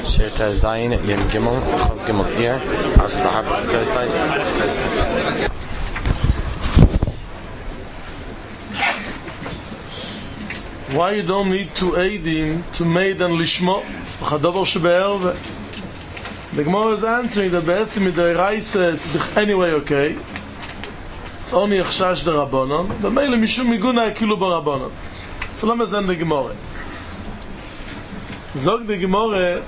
Shirta Zayin Yem Gimel Chav Gimel Ear House of the Harper Gosai. Why you don't need to aid him to made and lishmo? Chadavar shebe'erve. The Gemara is answering that be'etzim mid'oraisa it's anyway okay. It's only a chashash de Rabbanon. B'meile mishum miguna akilu b'Rabbanon. So let me send the Gemara. Zog the Gemara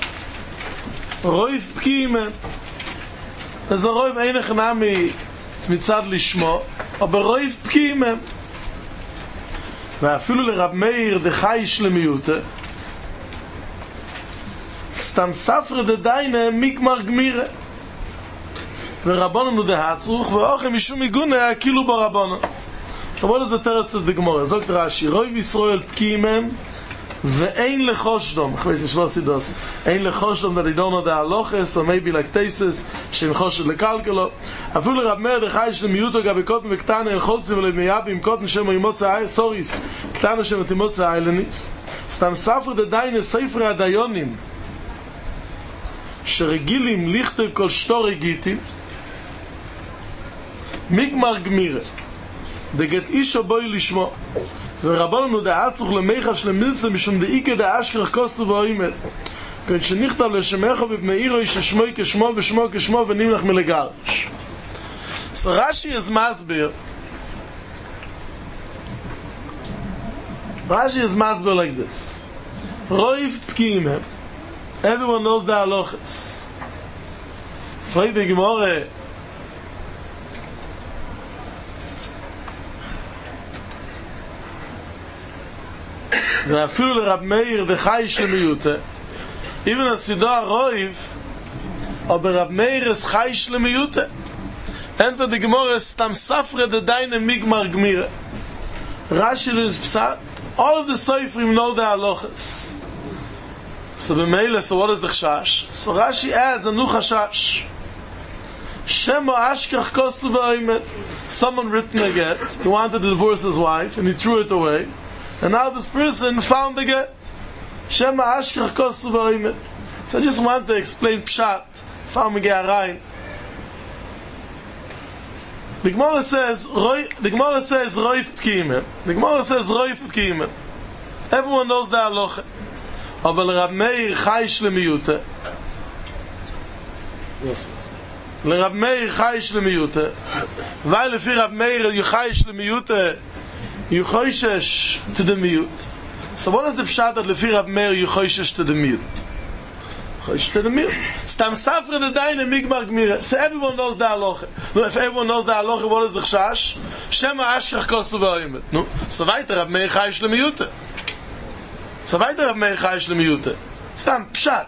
Roiv Pkime. There's a Roiv einach nami it's mitzad lishmo aber Roiv Pkime. ואפילו לרב מאיר דחייש למיוטה סתם ספר דדיינה מגמר גמירה ורבוננו דהצרוך ואוכם משום מיגונה כאילו ברבונו. So what is the teretz of the Gemara? זוגת רש"י רוב ישראל פקימם ואין לחושדום אני weiß nicht was sie das אין לחושדום that they don't know the halachas or maybe like tesis שהם חושד לקלקלו אפילו לרב מאיר דחייש למיוטה גבי קוטן וקטנה אל חולצי ולמייבים קוטן שם אימוצה סוריס קטנה שם אימוצה איילניס סתם ספר דדיינה ספר הדיונים שרגילים לכתוב כל שטור הגיטים מגמר גמירה דגת איש בוי לשמו ורבנו דעצוך למיחש למילסה משום דאיקה דאשכח כוסו ואימת כאן שנכתב לשמך ובמאירו איש ששמוי כשמו ושמו כשמו ונמלך מלגרש. So Rashi is masbir like this. Roiv pkiim. Everyone knows the halachas. Frag the Gemara. ואפילו לרב מאיר דחייש למיוטה even הסידור הרויב אבל רב מאיר is חייש למיוטה enter the Gemara סתם ספרה דדיינה מגמר גמירה Rashi is psat all of the Seifrim know the halachas so b'meila so what is the chashash so Rashi adds a new chashash Shema ashkach kosu v'oimet someone written a get he wanted to divorce his wife and he threw it away and now this person found the get Shema ashkach kosu v'oimet. So I just want to explain pshat found me get rein. The Gemara says roiv pkime. The Gemara says roiv pkime. Everyone knows the halacha aber Rab Meir chayish lemiyuta Rab Meir chayish lemiyuta weil lefi Rab Meir you chayish lemiyuta you choishesh to the mute. So what is the pshat that lefi Rab Meir you choishesh to the mute? Choishesh to the mute. Stam safra the daine migmar gmira. So everyone knows the halacha. No, if everyone knows the halacha, what is the chashash? Shema ashkach kosu v'oimet. No, so weiter Rab Meir chayish lemiyuta. So weiter Rab Meir chayish lemiyuta. Stam pshat.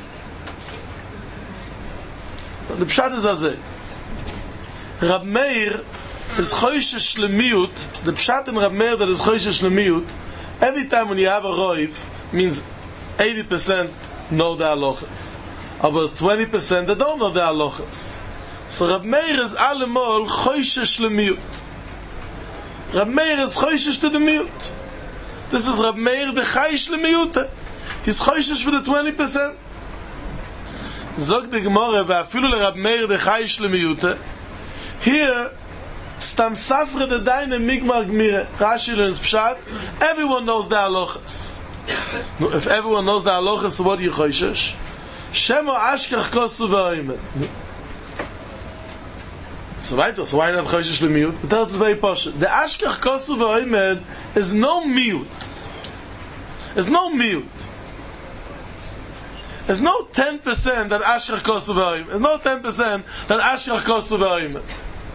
The pshat is azay. Rab Meir is choishesh lemiyut. The pshat in Rab Meir that is choishesh lemiyut. Every time when you have a roiv, means 80% know the halachas. About 20% they don't know the halachas. So Rab Meir is allemol choishesh lemiyut. Rab Meir is choishesh to the miyut. This is Rab Meir the chayish lemiyut. He's choishesh for the 20%. Zog the Gemara ve'afilu leRab Meir the chayish lemiyut. Here Stam safre de deine migmar gmire. Rashi learns pshat. Everyone knows the halachas. No, if everyone knows the halachas, so what do you choishesh? Shema ashkach kosu v'oimet. So weiter. So why not choishesh lemiyut? But that's very posh. The ashkach kosu v'oimet is no miyut. It's no miyut. There's no 10% that ashkach kosu v'oimet. There's no 10% that ashkach kosu v'oimet.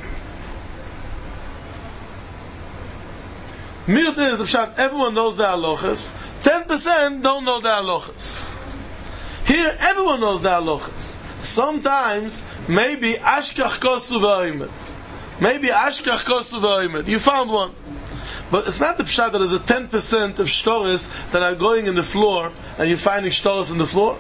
Miyut is the pshat, everyone knows the halachas. 10% don't know the halachas. Here, everyone knows the halachas. Sometimes, maybe ashkach kosu v'oimet. Maybe ashkach kosu v'oimet. You found one. But it's not the pshat that there's a 10% of shtoris that are going in the floor and you're finding shtoris in the floor.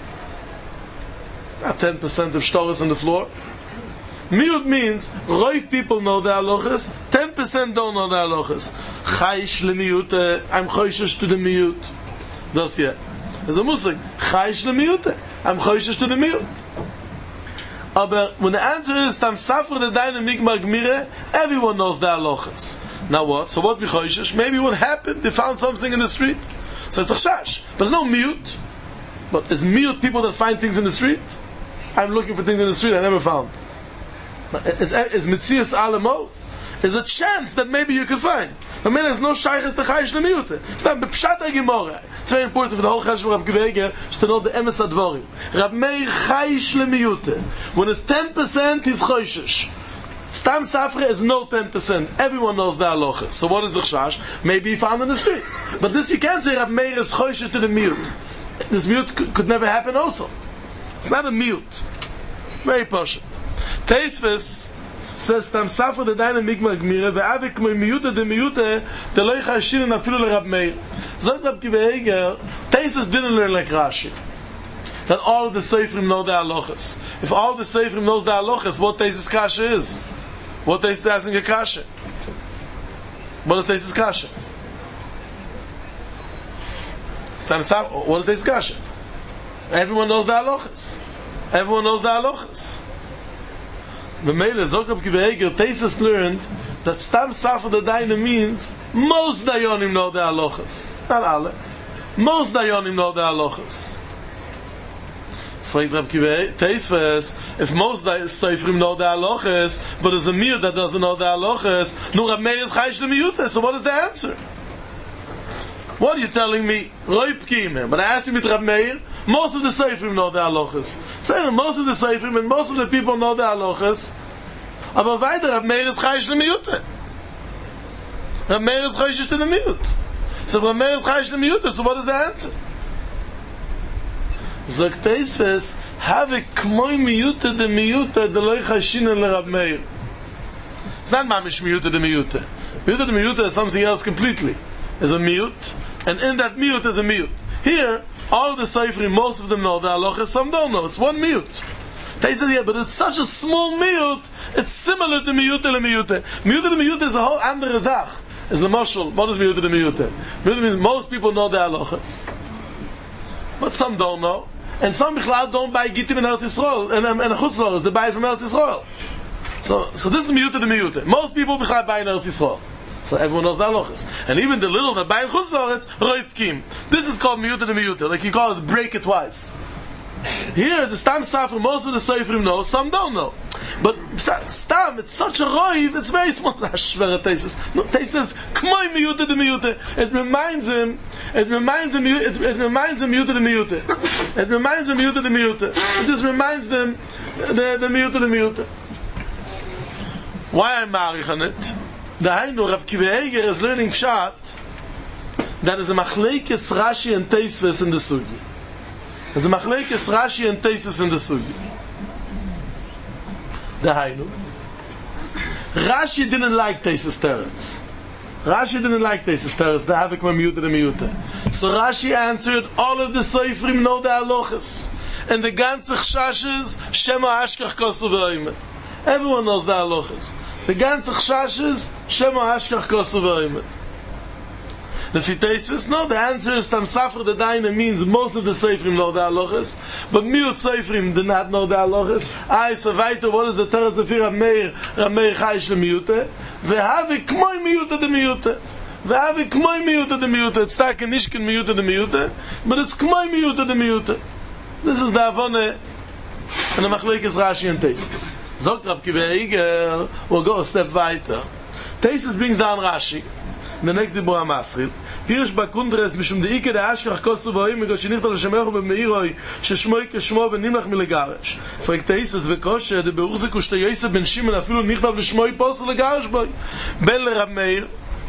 Not 10% of shtoris in the floor. Miyut means roiv people know the halachas, 10% don't know the halachas. Chayish lemiyut, I'm choishesh to the miyut. Das yet. There's a musig, chayish lemiyute. I'm chayish to the miyut. But when the answer is tam safra the daina migmar gmire, everyone knows the halachas. Now what? So what be chayish? Maybe what happened? They found something in the street. So it's a chash. There's no miyut. But is miyut people that find things in the street? I'm looking for things in the street I never found. Is mitzias alamo? There's a chance that maybe you can find. But man, there's no shaykhs to chayish lemiyute. It's not bepshat gemara. It's very important for the whole chesed of Rab Kiva to know the emes advarim. Rab Meir chayish lemiyute. When it's 10%, he's chayish. Stam safra is no 10%. Everyone knows the halachas. So what is the chash? Maybe he found in the street. But this you can't say Rab Meir is chayish to the miyut. This miyut could never happen also. It's not a miyut. Very poshut. Teisves says tam safra the daina migmar gmire ve'avik miyute de miyute de lo ychashin afilu le Rab Meir. Zot Rab Kiva Eiger, Teisves didn't learn like Rashi. That all of the seifrim know the halachas. If all the seifrim knows the halachas, what Teisves kasha is? What Teisves asking a kasha? What is Teisves kasha? What is Teisves kasha? Everyone knows the halachas. Everyone knows the halachas. B'meile, Zot Rab Kiva Eiger, Teisves learned that Stam Safra the Daina means most Dayonim know the halachas. Not alle. Most Dayonim know the halachas. Fragt Rab Kiva Teisves, if most Seifrim know the halachas, but there's a miyut that doesn't know the halachas, nur Rab Meir is chayish lemiyute. So what is the answer? What are you telling me? Roip Kiyim. But I asked you with Rab Meir, most of the Seifrim know the halachas. Saying that most of the Seifrim and most of the people know the halachas, aber weiter Rab Meir is chayish lemiyute. Rab Meir is chayish to the miyut. So Rab Meir is chayish lemiyute. So what is the answer? Zok Teisves, have a k'moy miyute de miyute de lo ychashin le Rab Meir. It's not mamish miyute de miyute. Miyute de miyute is something else completely. There's a miyut, and in that miyut is a miyut. Here, all the seifrim, most of them know the halachas, some don't know. It's one miyut. They said, yeah, but it's such a small miyut, it's similar to miyute le miyute. Miyute le miyute is a whole andere zach. It's the mashal. What is miyute le miyute? Miyute means most people know the halachas, but some don't know. And some bichlal don't buy gitim in Eretz Yisrael, and a chutzlor is they buy from Eretz Yisrael. So this is miyute the miyute. Most people bichlal buy in Eretz Yisrael. So everyone knows the halachas. And even the little that buy in chutzlor, it's roifkim. This is called miyute the miyute. Like you call it break it twice. Here, the Stam Safra, most of the Seifrim know, some don't know. But Stam, it's such a roiv, it's very small. No, Teisves, k'moy miyute de miyute. It reminds him miyute de miyute. It reminds him miyute de miyute. It just reminds them the miyute de miyute. Why I'm marich on it? The Hainu, Rab Kiva Eiger is learning pshat that is a machlekes Rashi and Teisves in the sugi. There's a machlekes Rashi and Teisves in the sugi. The Hainu. Rashi didn't like Teisves teretz. Rashi didn't like Teisves teretz. The havik miyute the miyute. So Rashi answered, all of the seifrim know the halachas, and the ganze chshashes shema ashkach kosu v'oimet. Everyone knows the halachas. The ganze chshashes shema ashkach kosu v'oimet. The Teisves, no, the answer is tam safra the daina means most of the seifrim know the halachas, but miut seifrim did not know the halachas. So weiter, what is the teretz of Rab Meir chayish lemiyute? Ve'havi k'moy miyute de miyute. Ve'havi k'moy miyute de miyute. It's not nishkin miyute de miyute, but it's k'moy miyute de miyute. This is the avone and the machlekes Rashi and Teisves. Zogt Rab Kiva Eiger, we'll go a step weiter. Teisves brings down Rashi. The next dibur HaMasril. Pirish bakundres mishum deike de ashkach kosu v'oim mego shenichta l'shemechu b'meiroi sheshmoi keshmo v'nimlach milegaresh. Fragt Teisves v'koshe de beruchzik u'shte Yosef ben Shimon afilu nichtav l'shmoi posu legaresh boi. Ben l'Rab Meir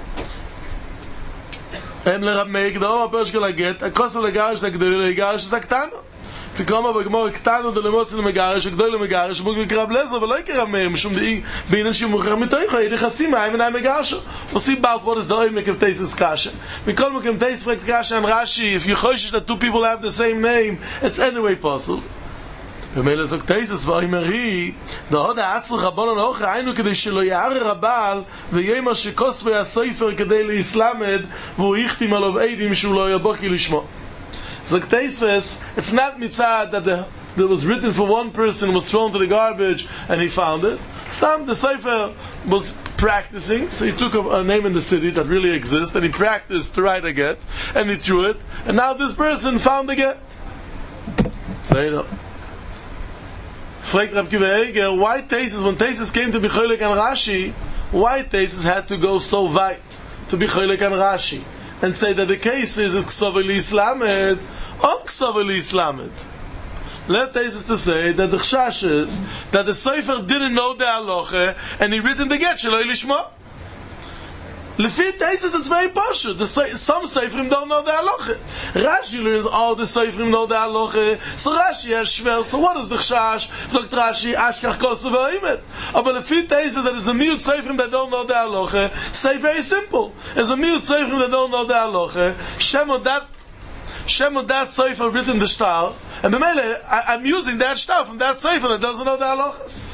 l'Rab Meir k'da'or ha'pershka laget kosu legaresh z'agdoli legaresh z'aktano. תקרא בגמור קטנו דלמוצא למגרש הגדול למגרש מוג מקרב לזר ולא יקרב מאיר משום דאי בעניין שמוכר מתויכו ידי חסים מהי ונאי מגרשו עושים about what is the oimek of Teisves kasha מכל מקום Teisves kasha and Rashi if you חושש that two people have the same name it's anyway possible ומילא זוג Teisves ואומרי דהוד העצר רבון הנאוכה היינו כדי שלא יערר הבעל ויאמר שכוספי הספר כדי להסלמד והוא יכתים עליו עדים שהוא לא יבוקי לשמו Zok Teisves, it's not mitzad that that was written for one person, was thrown to the garbage, and he found it. Stam, the Sefer was practicing, so he took a name in the city that really exists, and he practiced to write a get, and he threw it, and now this person found the get. Say it. Fragt Rab Kiva Eger, why Taisus, when Taisus came to be Choylek and Rashi, why Taisus had to go so weit to be Choylek and Rashi, and say that the case is Ksoveli Islamed, or Ksoveli Islamed? Let Taisus to say that the Chashash is that the Sefer didn't know the halacha, and he written the get Sheloi Lishma. Lefi Taisus, it's very poshut. Some Seferim don't know the halacha. Rashi learns all the Seferim know the halacha. So Rashi has shver. So what is the Chashash? Sagt Rashi, Ashkach Kosu V'Oimet. But Lefi Taisus, that is a miut Seferim that don't know the halacha, say very simple. As a miut Seferim that don't know the halacha, Shem of that Sefer written the shtar, and b'meile, I'm using that shtar from that Sefer that doesn't know the halachas.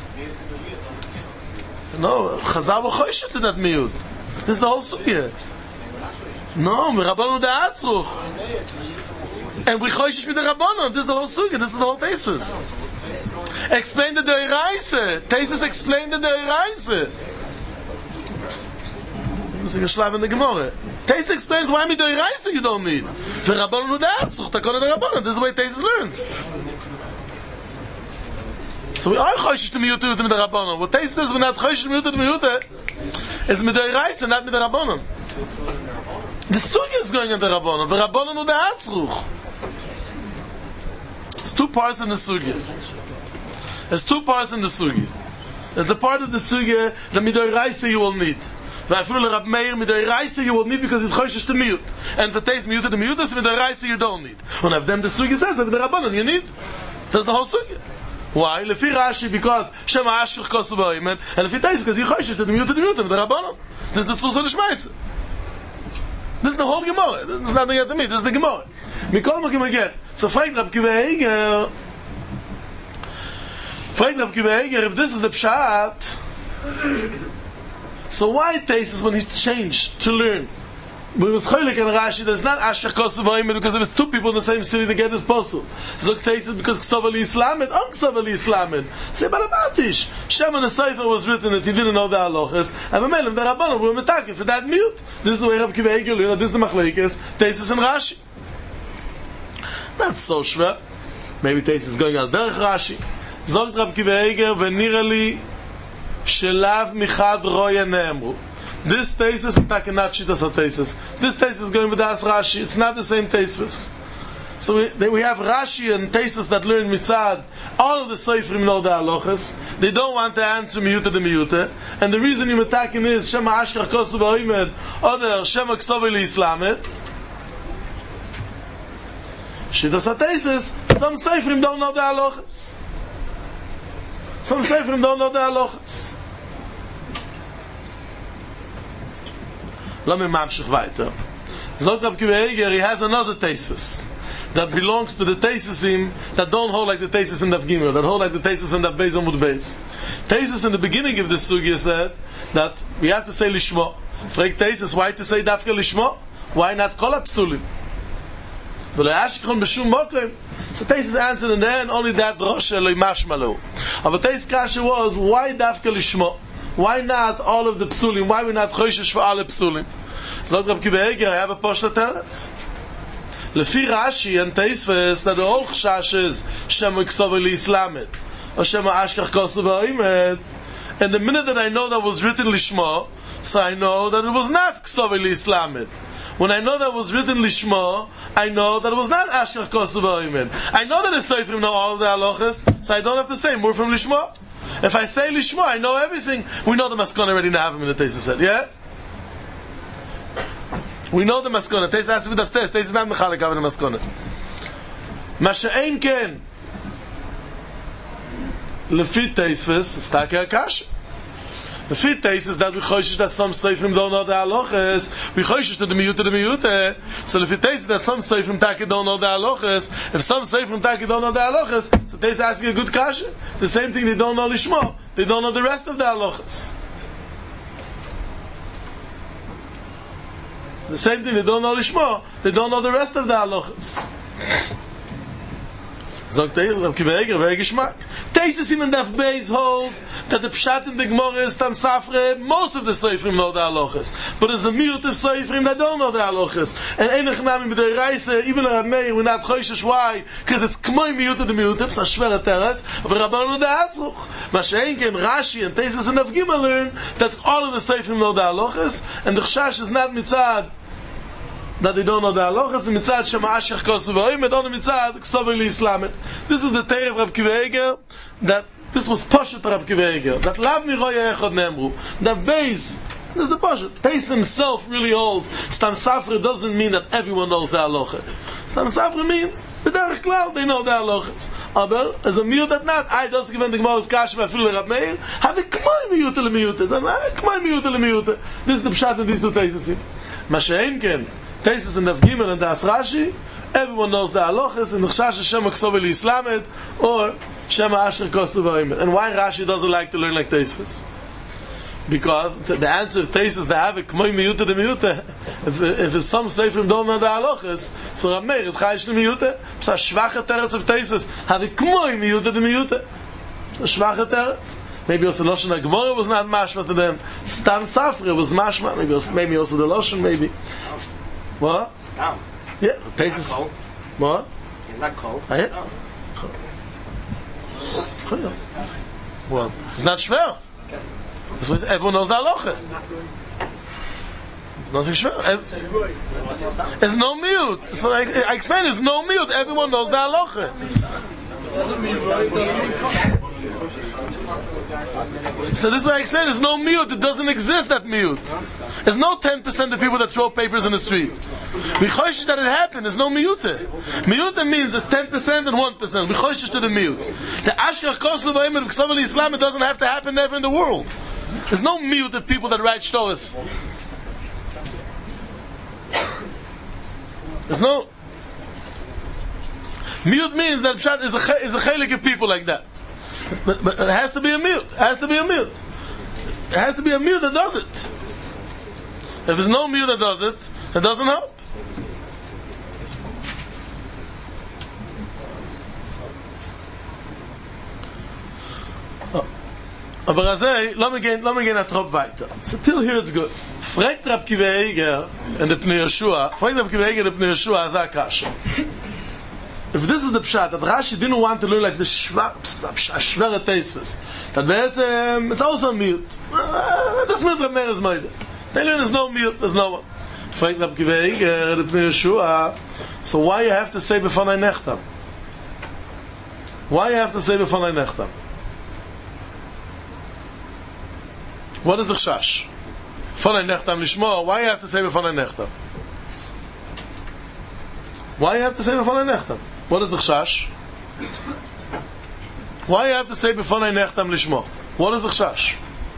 No, Chazal v'choishet to that miut. This is the whole sugya. No, Rabbanon da Atzruch. And we choishish with the Rabbanon. This is the whole sugya. This is the whole Teisvus. Explain the Deiraise. Taisus explained the Deiraise. This is a shlav in the Gemara. Taisus explains why Midoiraisa you don't need. For Rabbanon da Atzruch, Takona the Rabbanon. This is the way Taisus learns. So we are choishish to miyut with the Rabbanon. What Taisus says, we're not choishish to miyut with the miyut. It's Midoiraisa, not with the Rabbanon. The sugya is going on the Rabbanon. The Rabbanon da Atzruch. It's two parts in the sugya. There's two parts in the sugya. There's the part of the sugya that Midoiraisa you will need. Rab Meir Midoiraisa you will need because it's choishish to miyut. And for Teis miyut the miyut is Midoiraisa you don't need. One of them the sugya says that the Rabbanon you need. That's the whole sugya. Why? Lefi Rashi because Shema Ashkach Kosu V'Oimet, and Lefi Teis because you choishish to the miyut the Rabbanon. This is the Tzur L'Shmeisa. This is the whole Gemara. This is not yet to me. This is the Gemara. Mikol Makim again. So fragt Rab Kiva Eger. If this is the Pshat, so why Taisus when he's changed to learn? But it was Choylek and Rashi, there's not Ashkach Kosu V'Oimet because if it's two people in the same city to get this posel. So Taisus because Ksoveli Islamed, Ksoveli Islamed. Say Balabatish. Shem on the Sefer was written that he didn't know the halachas, and Memelim the Rabbanon were metakin for that mute. This is the way Rab Kiva Eger learned. This is the Machlekes, Taisus and Rashi. Not so shver. Maybe Taisus is going out derech Rashi. Zogt Rab Kiva Eger v'nira li shelav michad roya ne'emru. This Taisus is not Shitas HaTaisus. This Taisus is going with Das Rashi. It's not the same Taisus. So we have Rashi and Taisus that learn Mitzad. All of the Seifrim know the halachas. They don't want to answer Miyuta the Miyuta. And the reason you're attacking is Shema Ashkach Kosu V'Oimet, or Shema Ksoveli Islamet. Shitas HaTaisus, some Seifrim don't know the halachas. Some Seifrim don't know the halachas. Let me mamshich weiter. Zot Rab Kiva Eger, he has another Taisus that belongs to the Taisusim that don't hold like the Taisus in Daf Gimel, that hold like the Taisus in Daf Beis Amud Beis. Taisus in the beginning of this sugya said that we have to say Lishmo. Frag Taisus, why to say Dafka Lishmo? Why not Kol HaPsulim? V'lo yashkechon b'shum mokim. So Taisus answered in the end, only that Rosh Eloi Mashmalo. But Taisus kasha was, why Dafka Lishmo? Why not all of the psulim? Why we not choishish for all the psulim? Zog Rab Kiva Eger, I have a poshla teretz. Lefi Rashi and Teisves, that the whole chashash is Shema Ksoveli Islamet, or Shema Ashkach Kosu V'Oimet. And the minute that I know that was written Lishma, so I know that it was not Ksoveli Islamet. When I know that it was written Lishma, I know that it was not Ashkach Kosu V'Oimet. I know that the Seifrim know all of the halachas, so I don't have to say more from Lishma. If I say Lishma, I know everything. We know the Maskana already now have him in the Taisus said, yeah? We know the Maskana. Taisus has to be the test. Taisus is not Mechalek having the Maskana. Masha'ein ken. Lefit Taisvis, Stake Akash. Lefit Taisus that we choishish that some Seifrim don't know the halachas. We choishish to the miyute. So Lefit Taisus that some Seifrim Taki don't know the halachas. If some Seifrim Taki don't know the halachas, so Taisus asking a good kasha. The same thing, they don't know Lishma. They don't know the rest of the halachas. The same thing, they don't know Lishma. They don't know the rest of the halachas. Sagt Rab Kiva Eiger, wer Geschmack. Teises him and Daf Beis hold that the Pshat in the Gemara is Tam Safre, most of the Seifrim know the halachas. But there's a myriad of Seifrim that don't know the halachas. And Einach Nami with the Reise, even a Meir, we're not choishish. Why? Because it's K'moi Miyuta the Miyuta, it's a Shvera Teretz, but Rabbanu the Hatzruch. Mashenke and Rashi and Teises and Daf Gimel learn that all of the Seifrim know the halachas, and the Chashash is not mitzad that they don't know the halachas, the mitzad Shema Ashkach Kosu V'Oimet, on the mitzad Ksovei L'Islamet. This is the Teir of Rab Kiva Eiger, that this was Poshet Rab Kiva Eiger, that Lav Miroya Echad Nemru, that base, this is the Poshet. Teis himself really holds, Stam Safra doesn't mean that everyone knows the halacha. Stam Safra means, B'derech Klal, they know the halachas. Aber, as a miyut that not, I doesn't give in the Gemara's Kasha, V'afilu Rab Meir, have a K'moi Miyut L'Miyut, K'moi Miyut L'Miyut. This is the Pshat in these two Teises. Mashenken, Teises and Daf Gimel and Das Rashi, everyone knows the halachas, and the Chashash Shema Ksovei L'Islamet, or Shema Asher Kosu V'Oimet. And why Rashi doesn't like to learn like Teisves? Because the answer of Teisves, they have a K'moi Miyuta de Miyuta. If some Seifrim don't know the halachas, so Rab Meir is Chayish de Miyuta. It's a Shvacha Teretz of Teisves. Have a K'moi Miyuta de Miyuta. It's a Shvacha Teretz. Maybe also Loshen HaGemara was not mashma to them. Stam Safra was mashma. Maybe also the Loshen, maybe. What? Stam. Yeah, Teisves. What? You're not cold. Ah, yeah. Well, it's not schwer. That's why everyone knows the halacha. Nothing schwer. There's no mute. That's what I explained. There's no mute. Everyone knows the halacha. So this is what I explained. There's no mute. It doesn't exist, that mute. There's no 10% of people that throw papers in the street. We choishish that it happened. There's no miyute. Miyute means there's 10% and 1%. We choishish to the miyut. The Ashkach Kosu V'Oimet of Ksovei L'Islam, it doesn't have to happen ever in the world. There's no miyut of people that write shtoris. There's no... Miyut means that Pshat is a chelik of people like that. But it has to be a miyut. It has to be a miyut. It has to be a miyut that does it. If there's no miyut that does it, it doesn't help. Aber azay, let me get a trop weiter. So till here it's good. Fragt Rab Kiva Eiger and the Pnei Yeshua, Azakash. If this is the pshat, that Rashi didn't want to learn like the Shvera Teisves, that it's also a mute. This mute Rab Meir is made. They learn there's no mute, there's no one. Fragt Rab Kiva Eiger, the Pnei Yeshua, so why you have to say B'fanai Nechtam? Why you have to say B'fanai Nechtam? What is the chash? B'fanai Nechtam Lishmo, why you have to say B'fanai Nechtam? Why you have to say B'fanai Nechtam? What is the chash? Why you have to say B'fanai Nechtam Lishmo? What is the chash?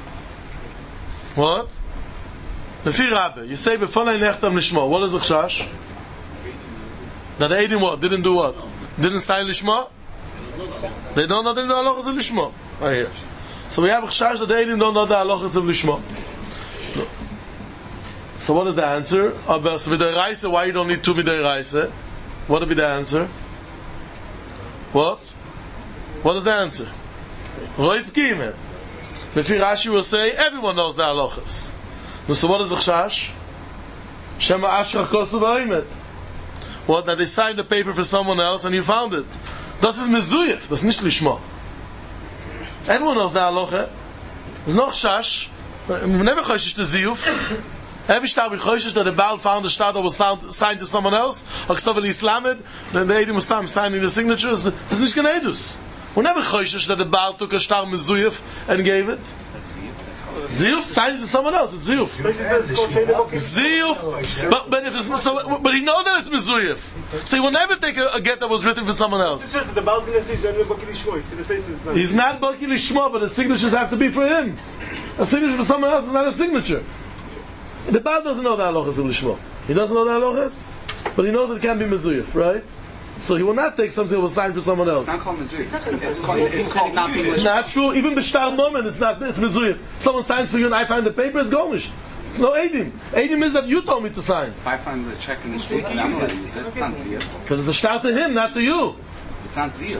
What? Lefi Rabbe, you say B'fanai Nechtam Lishmo. What is the chash? That the Eidim what? Didn't do what? Didn't sign Lishmo? They don't know the halachas of Lishmo. Right here. So we have a chash that the Eidim don't know the halachas of Lishmo. No. So what is the answer? So Midei Raisa, why you don't need two Midei Raisa? What would be the answer? What? What is the answer? Roif Gimel. Lefi Rashi will say everyone knows the halachas. So what is the chash? Shema Ashrach Kosu V'Oimet. What? That they signed the paper for someone else and you found it. Das ist Mezuyef. Das ist nicht Lishmo. Everyone knows the halacha. There's no chash. We never choshish the ziyuf. Every shtar we choshish that the Baal found the shtar that was signed to someone else, or Ksovei L'Islamet, then the Eidim was signing the signatures. There's nicht genedus. We never choshish that the Baal took a shtar Mezuyef and gave it. Ziyuf signed to someone else. It's Ziyuf. Ziyuf. But if it's so, but he knows that it's Mezuyef. So he will never take a get that was written for someone else. The Baal's going to say he's not Baki Lishmo, but the signatures have to be for him. A signature for someone else is not a signature. The Baal doesn't know the halachas of Lishmo. He doesn't know the halachas, but he knows that it can be Mezuyef, right? So he will not take something that was signed for someone else. It's not called Mezuyef. It's called not being It's not true. Even B'shtar Moment, it's not. It's Mezuyef. If someone signs for you and I find the paper, it's Gomish. It's no Eidim. Eidim is that you told me to sign. If I find the check in the street and I'm going to use it, it's not Zia. Because it's a start to him, not to you. It's not Zia.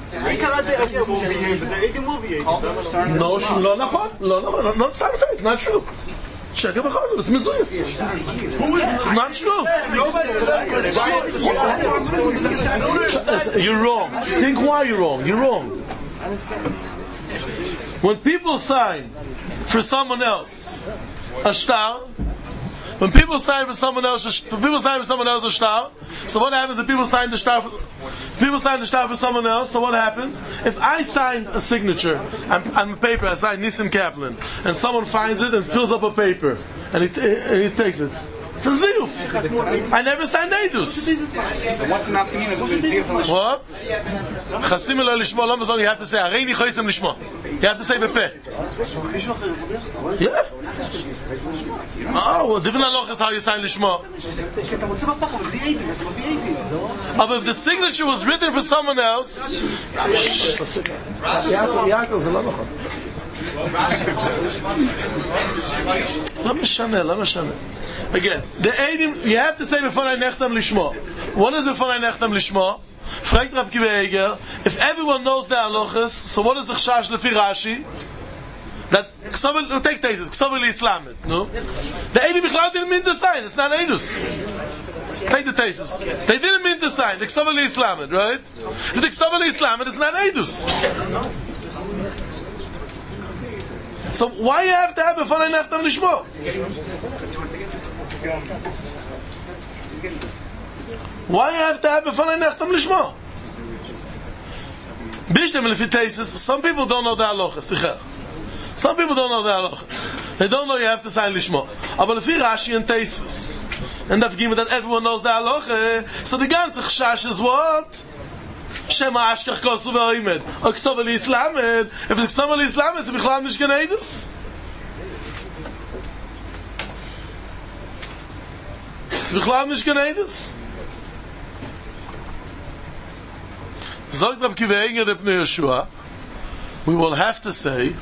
No, it's not true. Check it because it's Mizuya. It's not true. You're wrong. Think why you're wrong. You're wrong. When people sign for someone else a shtar, when people sign for someone else a shtar, so what happens if people sign the shtar for someone else? So what happens? If I sign a signature on paper, I sign Nissim Kaplan, and someone finds it and fills up a paper, and he takes it. It's a ziyuf. I never signed Eidus. What's the nafkamina between Zia and Lishma? What? Chasim elo lishma, lo mazon, you have to say, Areini choisem lishma. You have to say bepe. Yeah. Oh, well, different halach is how you sign lishma. But if the signature was written for someone else, again, the Eidim, you have to say before I nechtam lishma. What is before I nechtam lishma? Fragt Rab Kiva Eiger, if everyone knows the halachas, so what is the chashash lefi Rashi? That we'll take thesis, Ksav Islam, no? The Eidim Bichlal didn't mean to sign, it's not Eidus. Take the thesis. They didn't mean to sign, the Ksav Islam, right? If the Ksav Islam, it's not Eidus. So why you have to have before I nechtam lishma? Why you have to have before I nechtam lishma? Bishtem lefi thesis, some people don't know the halachas. Some people don't know the halachas. They don't know you have to sign lishma. But lefi Rashi and Teisvus, and that that everyone knows the halacha, so the ganze chashash is what? Shema ashkach kosu ve'oimed. Or k'sov elislamed. If it's k'sov elislamed, it's bichlal nish gen Eidus. It's bichlal nish gen Eidus. Zogt Rab Kiva Eiger de Pnei Yeshua, we will have to say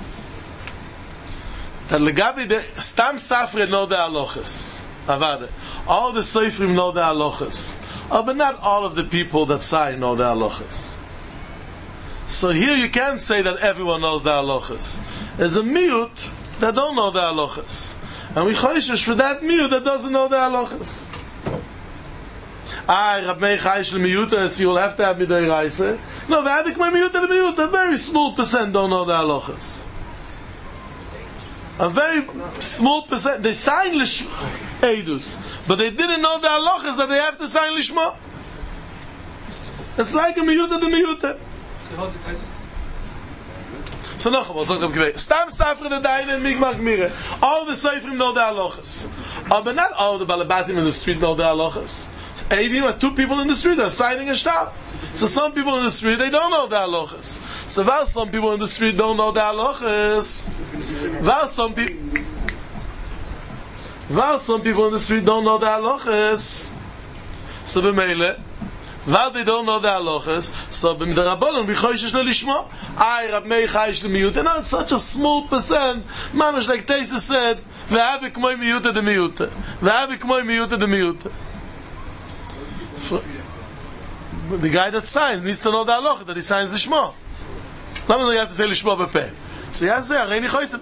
that legabi the stam safre know the halachas. Avade. All the seifrim know the halachas. But not all of the people that sign know the halachas. So here you can't say that everyone knows the halachas. There's a miut that don't know the halachas. And we choishish for that miut that doesn't know the halachas. Rab Meir chayish l'miyuta, so you'll have to have midei raise. No, the adik my miyuta, the miyuta, a very small percent don't know the halachas. A very small percent, they sign Eidus, but they didn't know the halachas that they have to sign lishma. It's like a miyuta, the miyuta. So noch einmal, sag Rab Kiva, stam safre the daine and migmach mire. All the seifrim know the halachas. But not all the balabatim in the street know the halachas. 80 or 2 people in the street are signing a shtar. So some people in the street, they don't know the halachas. So while some people in the street don't know the halachas, while some people in the street don't know the halachas, so b'meile, while they don't know the halachas, so b'midarabonon b'choishish l'lishma, Rab Meir chayish l'miyut, and not such a small percent, mamash like Teisa said, v'havi k'moi miyuta de miyuta, v'havi k'moi miyuta de miyuta. The guy that signs needs to know the halacha that he signs lishma. Lama do you have to say lishma b'peh? So he has there, Areini choisem.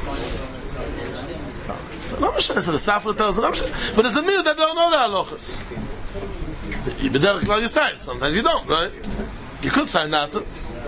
So no mishnah, so the Safra tells it, but there's a miut that don't know the halachas. You b'derech klal you sign, sometimes you don't, right? You could sign not to.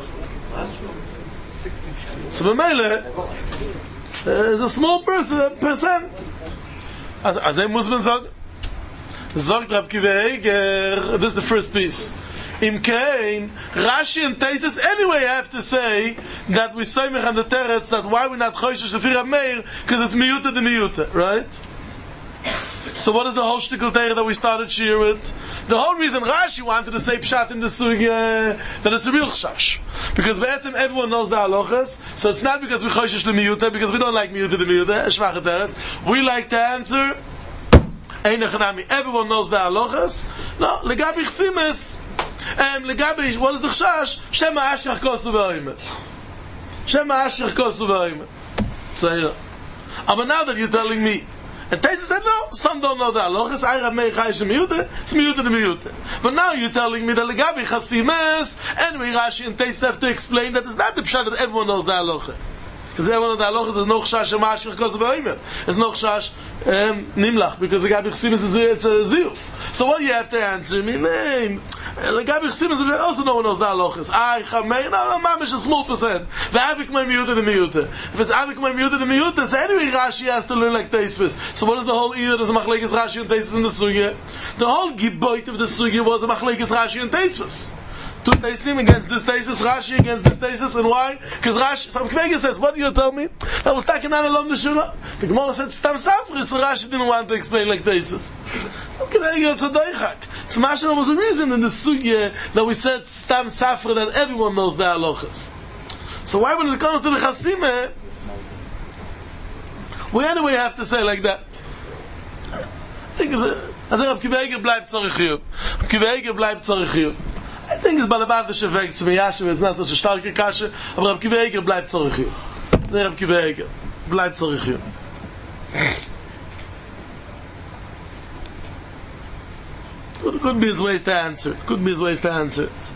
So b'meile, there's a small percent. As a Muslim said, Zogt Rab Kiva Eiger, this is the first piece. Im Kain, Rashi and Teisus anyway have to say that we say mech on the teretz that why we're not choishish lefi Rab Meir, because it's miyuta de miyuta, right? So what is the whole shtickle teretz that we started shir with? The whole reason Rashi wanted to say pshat in the sugya that it's a real chashash, because be'etzim everyone knows the halachas, so it's not because we choishish le miyuta, because we don't like miyuta de miyuta, shvach teretz. We like to answer everyone knows the halachas. No, legabi chsimes, legabi, what is the chashash? Shema ashkach kosu v'oimet. Shema ashkach kosu v'oimet. So, but now that you're telling me, And Taisa said, no, some don't know the halachas. I Rab Meir Chayish Miyute, it's Miyute the Miyute. But now you're telling me that Legabi Chasimes, anyway, Rashi and Taisa have to explain that it's not the pshat that everyone knows the halacha. Because everyone knows the halacha is no chash Mashkech Kosev Oimer. It's no chash Nimlach, because Legabi Chasimes it's a ziyuf. So what you have to answer me, name. Legabi Chasimes also no one knows the halachas. I Chameir, no, mamish a small percent. V'avik my Miyute the Miyute. If it's Avik my Miyute the Miyute, so anyway Rashi has to learn like Taisvis. So what is the whole either? There's a machlekes Rashi and Taisvis in the sugya. The whole giboit of the sugya was a machlekes Rashi and Taisvis. Two Taisim against this Taisis, Rashi against this Taisis, and why? Because Rashi, some Kvega says, what do you tell me? I was talking on along the Shura. The Gemara said, Stam Safris, so Rashi didn't want to explain like Taisis. Some Kvega, it's a doichak. Tzmashana was a reason in the sugya that we said Stam Safra, that everyone knows the halachas. So why when it comes to the Chasime, we anyway have to say like that. I think it's a, I think Rab Kiva Eiger bleibt zorichiyut. Rab Kiva Eiger bleibt zorichiyut. I think it's balabadische Weg zu Yashiv, it's not such a starke Kasche, aber Rab Kiva Eiger bleibt zorichiyut. Rab Kiva Eiger bleibt zorichiyut. Could be his ways to answer it. Could be his ways to answer it.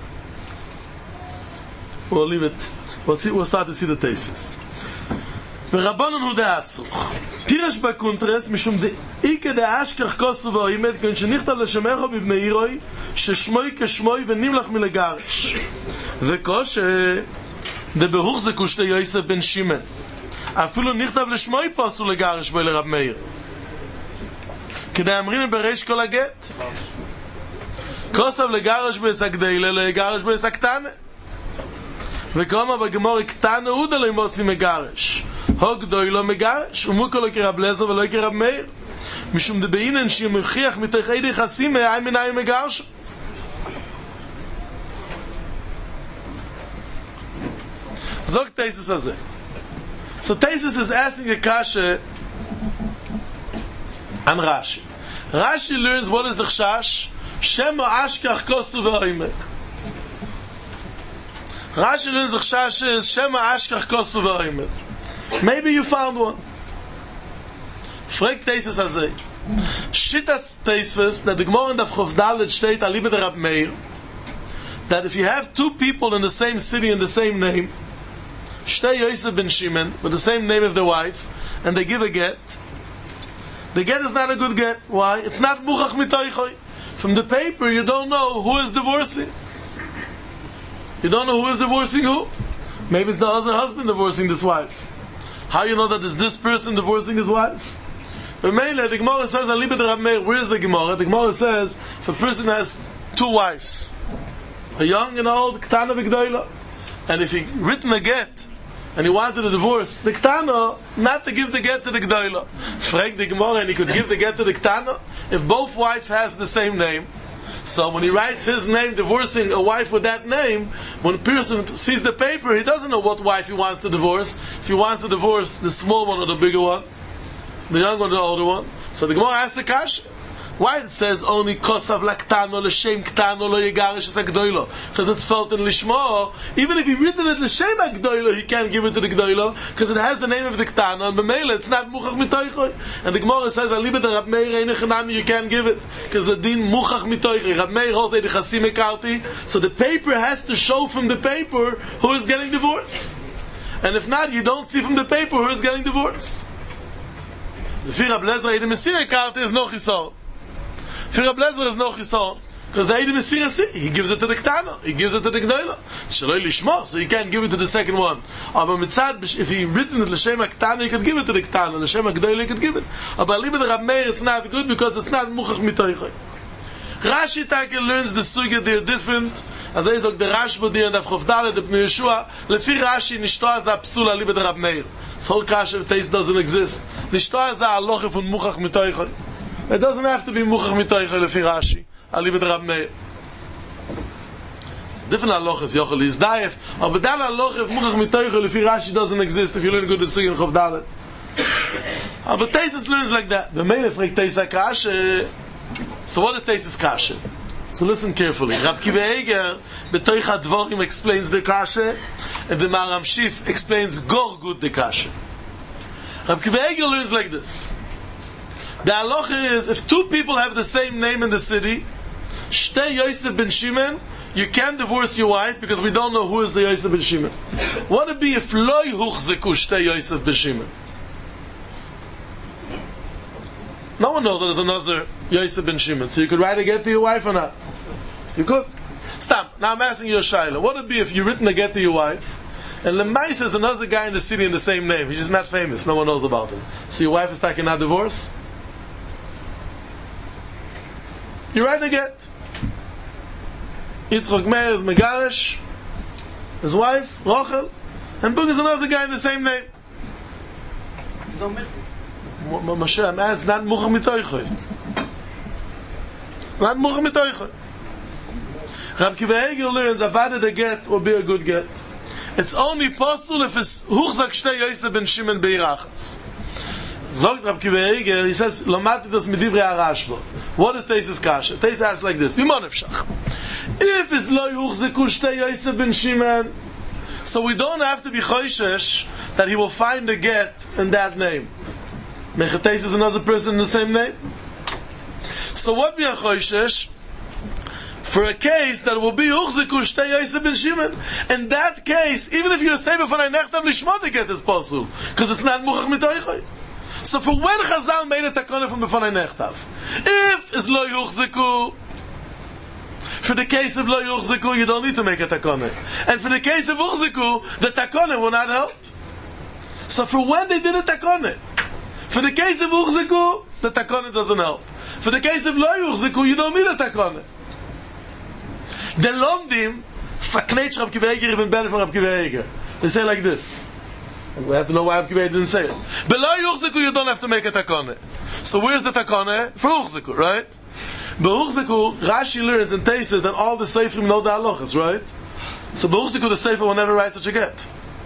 We'll leave it. We'll start to see the tastes. ורבנן הוא דעצוך. פירש בקונטרס משום דאיקה דאשכח כוסו ואימת כן שנכתב לשמחו בבני עירוי ששמוי כשמוי ונמלך מלגרש. וכושה דבהוך זה קושטי יוסף בן שימן. אפילו נכתב לשמוי פוסו לגרש בו לרב מאיר. כדי אמרים בריש כל הגט. כוסף לגרש בהסקדילה לגרש בהסקטנה. וכמה בגמור קטנה הודה לא מוציא מגרש. הגדוי לא מגרש, ומוקו לא כרב לזר ולא כרב מאיר. משום דבאינן שמוכיח מתוך עדי חסים מהי מנהי מגרש. זוג תייסס הזה. So Taisus is asking a kasha on Rashi. Rashi learns what is the chashash? Shema ashkach kosu v'oimet. Rashi learns the chashash is Shema ashkach kosu v'oimet. Maybe you found one. Frag Taisus azay. Shitas Taisus that the Gemara in the Chovdalet state alibe the Rab Meir that if you have two people in the same city in the same name, Shtei Yosef ben Shimon, with the same name of the wife, and they give a get, the get is not a good get. Why? It's not muchach mitoichoi. From the paper, you don't know who is divorcing. You don't know who is divorcing who. Maybe it's the other husband divorcing this wife. How you know that it's this person divorcing his wife? But mainly, the Gemara says, Alibet Rab Meir, where is the Gemara? The Gemara says, if a person has two wives, a young and old, Ktana v'Gdoila, and if he written a get, and he wanted a divorce, the Ktana, not to give the get to the Gdoila. Frag the Gemara, and he could give the get to the Ktana, if both wives have the same name. So when he writes his name, divorcing a wife with that name, when a person sees the paper, he doesn't know what wife he wants to divorce. If he wants to divorce the small one or the bigger one, the young one or the older one. So the Gemara asks the kasha, why it says only kosav laktano l'shem ktano lo yegarish es agdoilo? Because it's felt in lishmo. Even if he written it l'shem agdoilo, he can't give it to the gdoilo because it has the name of the ktano, and b'meila it's not muchach mitoichoi. And the Gemara says alibet Rab Meir ein echanami, you can't give it because the din muchach mitoichoi. Rab Meir holds the chasim ekarti, so the paper has to show from the paper who is getting divorced. And if not, you don't see from the paper who is getting divorced. The Rab Lezer the Mesirah ekarti is no chisol. For Rab Lezer is no chison, because the Eidem Mesirah, he gives it to the Ktana, he gives it to the Gdoila. It's Shaloi Lishmo, so he can't give it to the second one. But Mitzad, if he written it L'Shem HaKtana, he could give it to the Ktana, L'Shem HaGdoila, he could give it. But Alibet Rab Meir, it's not good because it's not Muchach Mitoichoi. Rashi Taka learns the Sugya, they're different. As I say, the Rashba there, and the Chovdalet, the Pnei Yeshua, Lefi Rashi, Nishto Azah Psula Alibet Rab Meir. This whole Kasha taste doesn't exist. Nishto Azah Aloche von Muchach Mitoichoi. It doesn't have to be muchach mitoichoi lefi Rashi. Alibet Rab Meir. It's different halachas. Yochel is daif. But that halacha of muchach mitoichoi lefi Rashi doesn't exist if you learn good Sugya in Chof Dalet. But Taisus learns like that. The Meir fragt Taisus kasha. So what is Taisus kasha? So listen carefully. Rab Kiva Eiger betoich hadvorim explains the kasha, and the Maharam Shif explains gor good the kasha. Rab Kiva Eiger learns like this. The halacha is, if two people have the same name in the city, Shtei Yosef ben Shimon, you can't divorce your wife because we don't know who is the Yosef ben Shimon. What would it be if Lo Yuchzeku Shtei Yosef ben Shimon? No one knows that there's another Yosef ben Shimon, so you could write a get to your wife or not? You could. Stop. Now I'm asking you a shayla. What would it be if you written a get to your wife, and Lemais is another guy in the city in the same name? He's just not famous. No one knows about him. So your wife is taking a divorce? You write a get. Yitzchok Meir is Megarish, his wife, Rochel, and Bug is another guy in the same name. Moshe, it's not Mucha Mitoichoy. It's not Mucha Mitoichoy. Rab Kiva Eger learns Avada the get will be a good get. It's only possible if it's Huchzak Shtei Yosef ben Shimon Beirachas. Zogt Rab Kiva Eger, he says, Lomati das Medivrei HaRashba. What is Teisus Kasha? Teisus asks like this, Mimonefshach. If it's Lo Yuchzeku Shtei Yosef ben Shimon, so we don't have to be choishesh that he will find a get in that name. Mechateis is another person in the same name. So what we are choishesh? For a case that will be Uchzeku Shtei Yosef ben Shimon. In that case, even if you say b'fanai nechtav lishma, the get is possible, because it's not Muchach Mitoichoy. So for when Chazal made a takana from b'fanai nechtav, if it's Lo Yuchzeku, for the case of Lo Yuchzeku, you don't need to make a takana. And for the case of Uchzeku, the takana will not help. So for when they did a takana, for the case of Uchzeku, the takana doesn't help. For the case of Lo Yuchzeku, you don't need a takana. The Lomdim, Faknech Rab Kiva Eger even better from Rab Kiva Eger. They say like this. And we have to know why Rab Kiva Eger didn't say it. Below Yuchzeku, you don't have to make a takana. So where's the takana? For Uchzeku, right? But Uchzeku, Rashi learns and tastes that all the Seifrim know the halachas, right? So Uchzeku, the Sefer will never write such a get.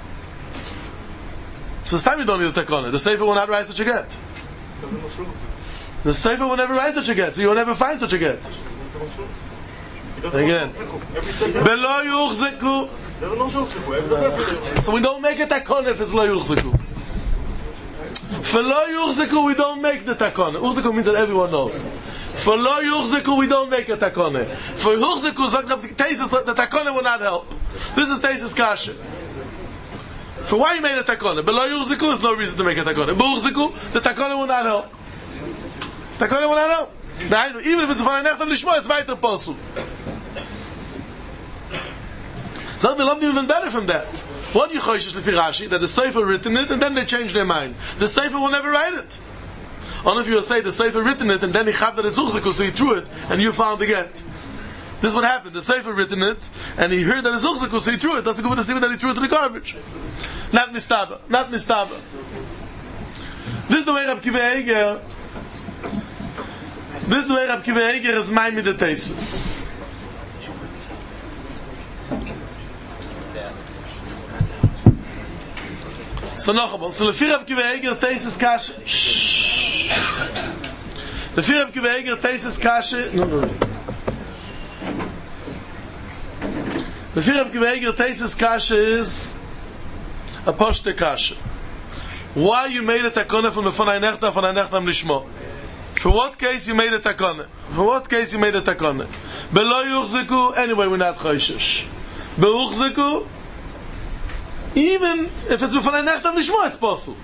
So this time you don't need a takana. The Sefer will not write such a get. The Sefer will never write such a get, so you will never find such a get. Again, Below Yuchzeku. So we don't make a takana if it's Lo Yuchzeku. For Lo Yuchzeku we don't make the takana. Yuchzeku means that everyone knows. For Lo Yuchzeku we don't make a takana. For Yuchzeku, the takana will not help. This is Teisus Kasha. For why you made a takana? Below Yuchzeku there's no reason to make a takana. But Yuchzeku, the takana will not help. Takana will not help. Even if it's Fanai Nechtav Lishma, it's weiter possible. So they loved even better from that. What do you choishes lefi Rashi? That the Sefer written it and then they change their mind. The Sefer will never write it. Only if you will say the Sefer written it and then he chav that it's Uchzeku, so he threw it and you found the get. This is what happened. The Sefer written it and he heard that it's Uchzeku, so he threw it. That's a good to see that he threw it to the garbage. Not mistaba. Not mistaba. This is the way Rab Kiva Eger. This is the way Rab Kiva Eger is mine with the Teisus. So noch einmal. So lefi Rab Kiva Eger Teisus Kashe. Lefi Rab Kiva Eger Teisus Kashe. No. Lefi Rab Kiva Eger Teisus Kashe is a poshte kashe. Why you made a takana from the Fanai Nechtav Lishmo? For what case you made a takana? For what case you made a takana? Below Yuchzeku, anyway, we're not choishesh. Beuchzeku, even if it's Fanai Nechtav Lishmo, it's possible.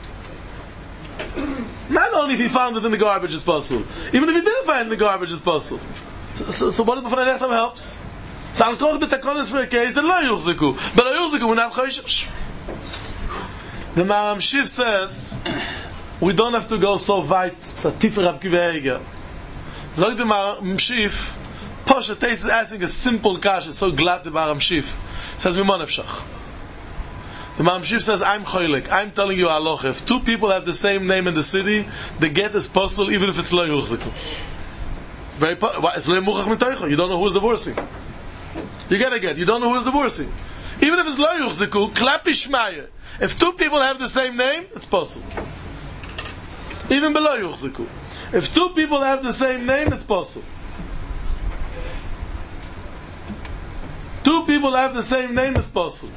Not only if he found it in the garbage, it's possible. Even if he didn't find it in the garbage, it's possible. So what if Fanai Nechtav helps? So I'll call the takana is for a case that Lo Yuchzeku. Below Yuchzeku, we're not choishesh. The Maram Shif says we don't have to go so weit. Tifer Rab Kiva Eger. Zog the Maram Shif, Posha Teis is asking a simple kasha. So glad the Maram Shif says Mimonefshach. The Maram Shif says I'm choylek. I'm telling you halacha. If two people have the same name in the city, the get is possible even if it's Lo Yuchzeku. Very it's Lo Muchach Mitoicho. You don't know who's divorcing. You get a get. You don't know who's divorcing. Even if it's Lo Yuchzeku, Klapi Shmaya. If two people have the same name, it's possible. Even below Yuchzeku. If two people have the same name, it's possible. Two people have the same name, it's possible.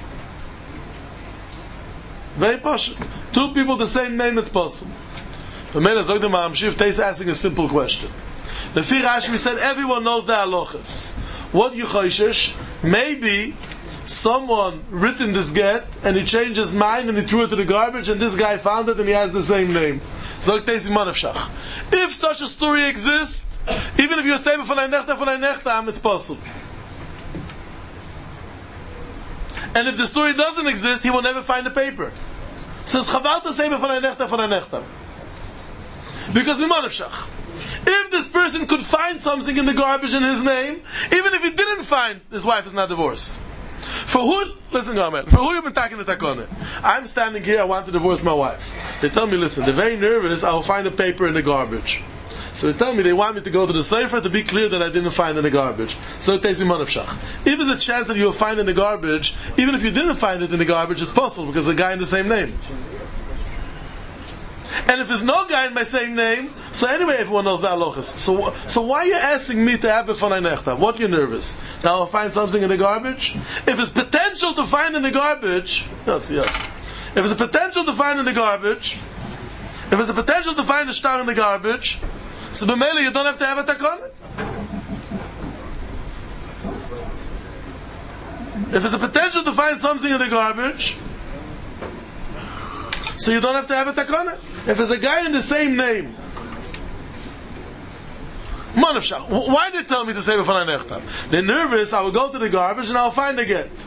Very possible. Two people the same name, it's possible. The Mela Zog the Mahamshif Teis asking a simple question. The Fi Rashi, we said everyone knows the halachas. What you choishesh? Maybe someone written this get and he changed his mind and he threw it to the garbage and this guy found it and he has the same name. If such a story exists, even if you say von ein Nechtam, it's possible. And if the story doesn't exist, he will never find the paper. So it's chaval to say von ein Nechtam. Because if this person could find something in the garbage in his name, even if he didn't find, his wife is not divorced. For who, listen, Gamer, for who you've been talking to Takone? I'm standing here, I want to divorce my wife. They tell me, listen, they're very nervous, I'll find a paper in the garbage. So they tell me they want me to go to the sefer to be clear that I didn't find in the garbage. So it takes me manavshach. If there's a chance that you'll find in the garbage, even if you didn't find it in the garbage, it's possible because there's a guy in the same name. And if there's no guy in my same name, so anyway everyone knows the halachas. So why are you asking me to have it von ein Nechtam? What, you're nervous? That I'll find something in the garbage? If it's potential to find in the garbage, yes. If there's a potential to find in the garbage, if there's a potential to find a star in the garbage, so b'meila you don't have to have a takon. If there's a potential to find something in the garbage, so you don't have to have a takana. If there's a guy in the same name, why did they tell me to say von ein Nechtam? They're nervous. I will go to the garbage and I'll find a get.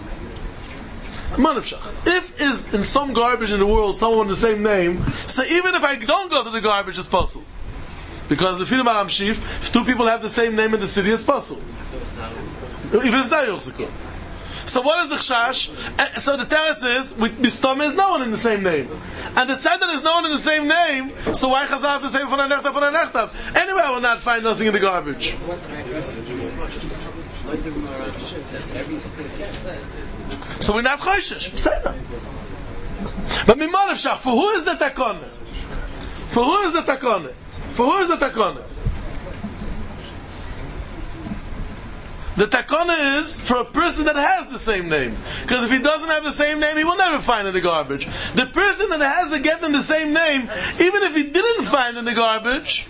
If is in some garbage in the world someone with the same name, so even if I don't go to the garbage, it's possible. Because the Film Aramshif, if two people have the same name in the city, it's possible. Even if it's not Yochzikun. So what is the chashash? So the teretz is, with Bistome is no one in the same name. And the tzad that is no one in the same name, so why Chazal have to say von ein Nechtam? Anyway, I will not find nothing in the garbage. So we're not choishesh. Say that. But Mimon Shach, for who is the takone? For who is the takone? For who is the takone? The takona is for a person that has the same name. Because if he doesn't have the same name, he will never find in the garbage. The person that has a get in the same name, even if he didn't find in the garbage,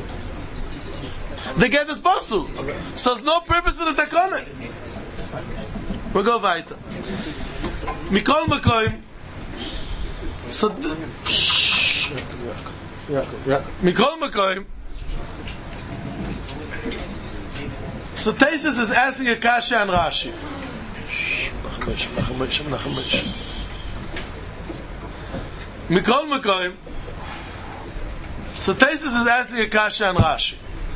the get is possible. So there's no purpose to the takona. We'll go weiter. Mikol Makoim. So Mikol Makoim. So Taisus is asking a kasha and Rashi. Mikol Makoim. So Taisus is asking a kasha and Rashi.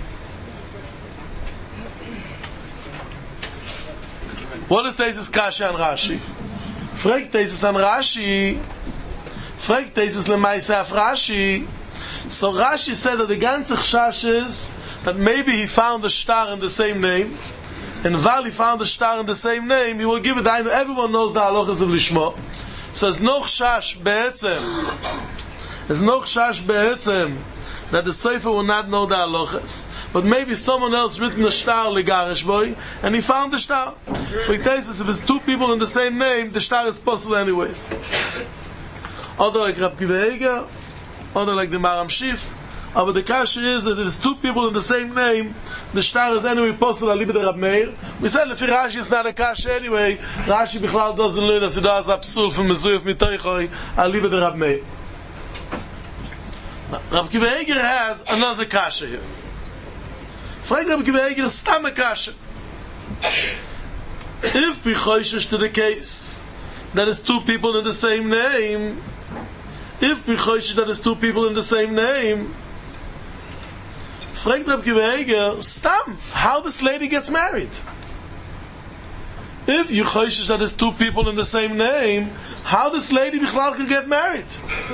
What is Taisus kasha and Rashi? Frag Taisus and Rashi. Frag Taisus lemaisa af Rashi. So Rashi said that the ganze chash is that maybe he found a star in the same name, and while he found a star in the same name, he will give it. Everyone knows the halachas of Lishma. So there's no chash be'etzem. There's no chash be'etzem that the sefer will not know the halachas. But maybe someone else written a star legarish boy, and he found the star. For it says if it's two people in the same name, the star is possible anyways. Other like Rab Kiva Eger, other like the Maram Shif. But the kasha is that if it's two people in the same name, the star is anyway possible. Alibi the Rab Meir. We said if Rashi is not a kasha anyway. Rashi bichlal doesn't learn as it does absul from Mezuyef Mitoichoi. Alibi the Rab Meir. Rab Kiva Eger has another kasha here. Frag Rab Kiva Eger stam a kasha. If we choishish to the case that is two people in the same name, if we choishish that is two people in the same name, fragt Rab Kiva Eger, stam, how this lady gets married. If you choishish that is two people in the same name, how this lady bichlal can get married?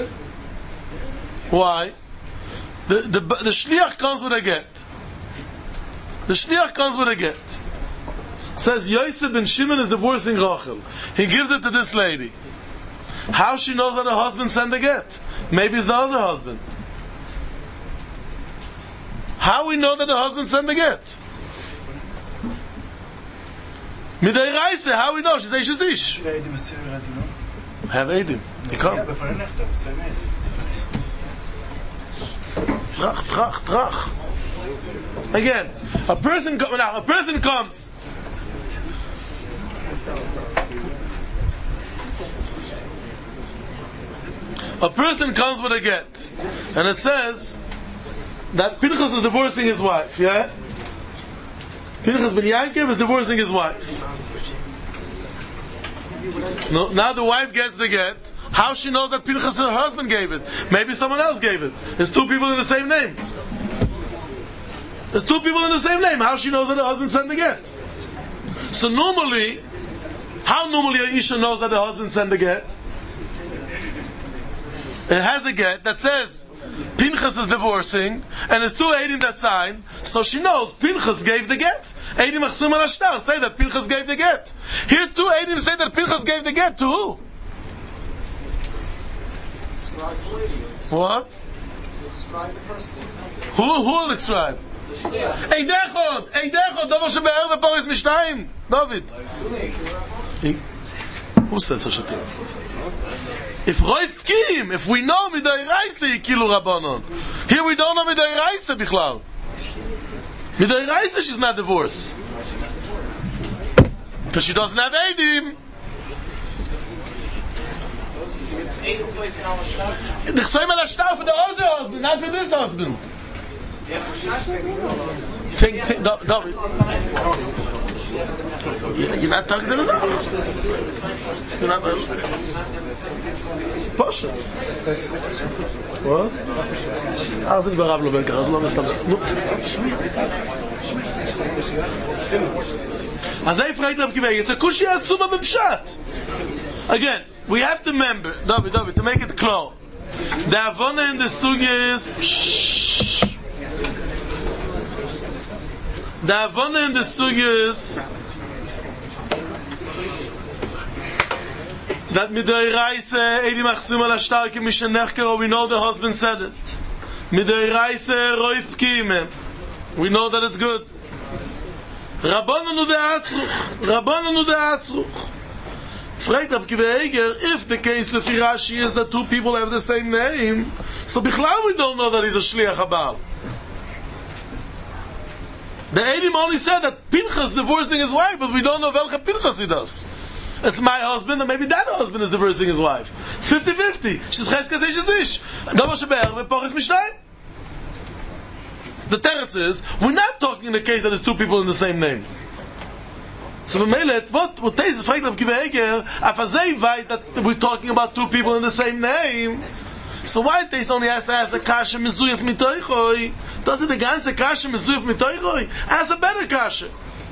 Why? The shliach comes with a get. The shliach comes with a get. Says Yosef ben Shimon is divorcing Rachel. He gives it to this lady. How she knows that her husband sent a get? Maybe it's the other husband. How we know that the husband sent the get? Midei Reise, how we know? She says she's ish. Have Eidim. They come. Trach. Again, a person comes. A person comes with a get, and it says that Pinchas is divorcing his wife. Yeah, Pinchas ben Yaakov is divorcing his wife. No, now the wife gets the get. How she knows that Pinchas, her husband, gave it? Maybe someone else gave it. There's two people in the same name. How she knows that her husband sent the get? So normally, how normally a Isha knows that her husband sent the get? It has a get that says Pinchas is divorcing, and there's two Eidim that sign, so she knows Pinchas gave the get. Eidim Achsim al Ashtar say that Pinchas gave the get. Here two Eidim say that Pinchas gave the get to who? What? Who will describe? Eidechot, Dover Shebe'er v'Poris Mishtayim. David. Who said such a thing? If we know Midai Raisa Yikilu Rabbanon. Here we don't know Midai Raisa Bichlal. Midai Raisa she's not divorced. Because she doesn't have Eidim. The Chsoim al Ashtar for the other husband, not for this husband. Think, David. You're not talking to the Zach. You're not. Pasha. What? אז אני ברב לו בין ככה, אז לא מסתבר. אז איפה ראית רב קיבי? it's a קושי עצומה בפשט. Again, we have to remember, David, to make it clear. The Avona in the Sugya is... The Avona in the Sugya is... that Midei Raise, Eidim Achsim al Ashtar ki Mishenechker, we know the husband said it. Midei Raise, Roif Kiyimem. We know that it's good. Rabbananu de Atzruch. Fragt Rab Kiva Eiger, if the case Lefi Rashi is that two people have the same name, so Bichlal we don't know that he's a Shliach HaBaal. The Eidim only said that Pinchas divorcing his wife, but we don't know welche Pinchas he does. It's my husband, and maybe that husband is divorcing his wife. It's 50-50. She's Cheskes Eish. Dover Shebe'er v'Poris Mishtayim. The teretz is, we're not talking in the case that there's two people in the same name. So what Tesis fragt Rab Kiva Eiger, that we're talking about two people in the same name. So why Tesis only has to ask a kasha mizuyef mitoichoi? Does it the ganze kasha mizuyef mitoichoi? Ask a better kasha.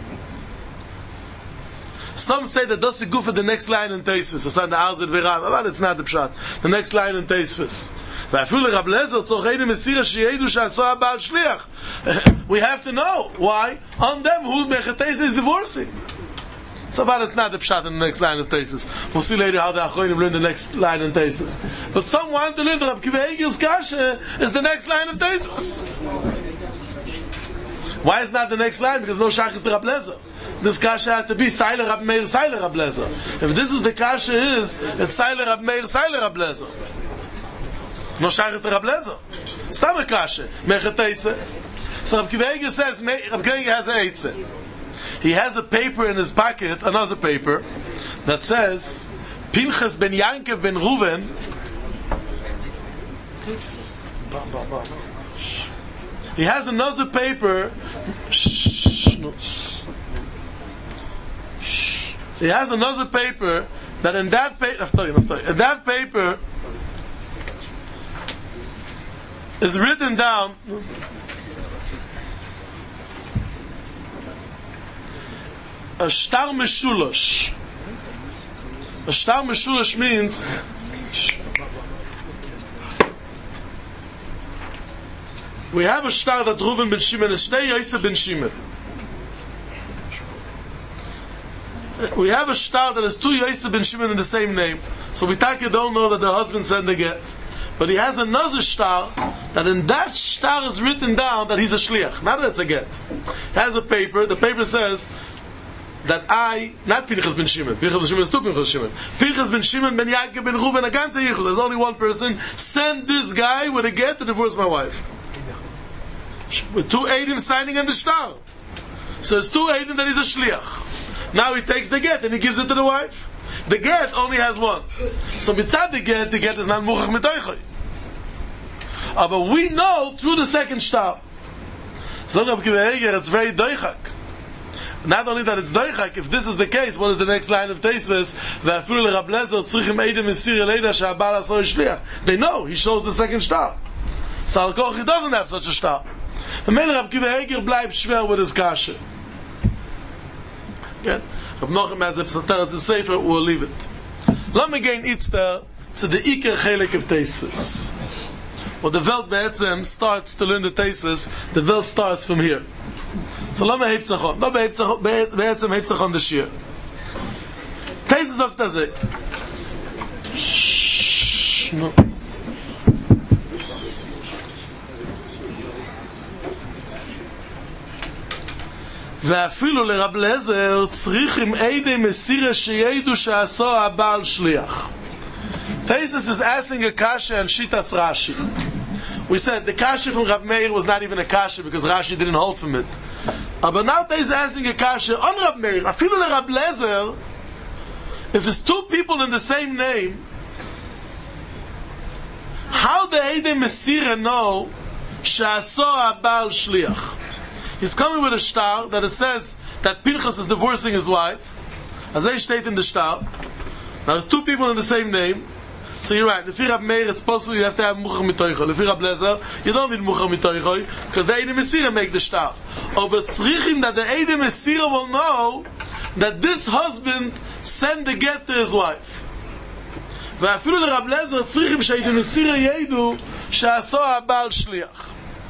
Some say that that's the good for the next line in Teisvis. But it's not the pshat. The next line in Teisvis. We have to know why on them who Mechatesa is divorcing. So but it's not the pshat in the next line of Teisvis. We'll see later how the Achronim learn the next line in Teisvis. But some want to learn that Rab Kiva Eiger's kasha is the next line of Teisvis. Why is not the next line? Because no shach is the Rab Lezer. This kasha had to be Seiler Rab Meir, Seiler Rab Lezer. If this is the kasha it's Seiler Rab Meir, Seiler Rab Lezer. No shach is the Rab Lezer. It's not a kasha. Mechatesa. So Rab Kiva Eiger says, Rab Kiva Eiger has a eitzeh. He has a paper in his pocket, another paper, that says, Pinchas ben Yankov ben Ruven. He has another paper. He has another paper that in that paper is written down a shtar meshulosh. A shtar meshulosh means we have a shtar that Reuven ben Shimon is Shnei Yosef ben Shimon. We have a shtar that has two Yosef ben Shimon in the same name. So we don't know that the husband sent the get. But he has another shtar that in that shtar is written down that he's a shliach. Not that it's a get. He has a paper. The paper says that not Pinchas ben Shimon. Pinchas ben Shimon is two Pinchas ben Shimon. Pinchas ben Shimon ben Yaakov ben Ruven, a ganze yichud. There's only one person. Send this guy with a get to divorce my wife. with two Eidim signing on the star. So it's two Eidim that he's a shliach. Now he takes the get and he gives it to the wife. The get only has one. So mitzad the get is not muchach mitoichoi. But we know through the second star. So it's very doichak. Not only that it's doichak, if this is the case, what is the next line of Teisves? They know, he shows the second star. So Al-Koch, he doesn't have such a star. The man Rab Kiva Eger bleibt schwer with his kashe. Again, Rab Nochem has a Psateretz Sefer, we'll leave it. Let me gain Itzter to the Iker Chelik of Teisves. Well, the Welt Be'etzem starts to learn the Teisves, the Welt starts from here. So let me hebt sich on. Da Be'etzem hebt sich on the Shir. Teisves sagt das eh. No. ואפילו לרב לזר צריכים עדי מסירה שידעו שעשו הבעל שליח. Teisves is asking a kasha and Shitas Rashi. We said the kasha from Rav Meir was not even a kasha because Rashi didn't hold from it. But now Teisves is asking a kasha on Rav Meir. Afilu leRab Lezer, if it's two people in the same name, how the Eidei Mesira know Sha'aso HaBaal Shliach? He's coming with a shtar that it says that Pinchas is divorcing his wife. As they state in the shtar. Now there's two people in the same name. So you're right. If you have Meir, it's possible you have to have Muchach Mitoichoi. If you have Lezer, you don't need Muchach Mitoichoi because the Eidei Mesira make the shtar. But tzrichim that the Eidei Mesira will know that this husband sent the get to his wife. ואפילו לרב לזר צריכים שהאידי מסירה ידעו שעשו הבעל שליח.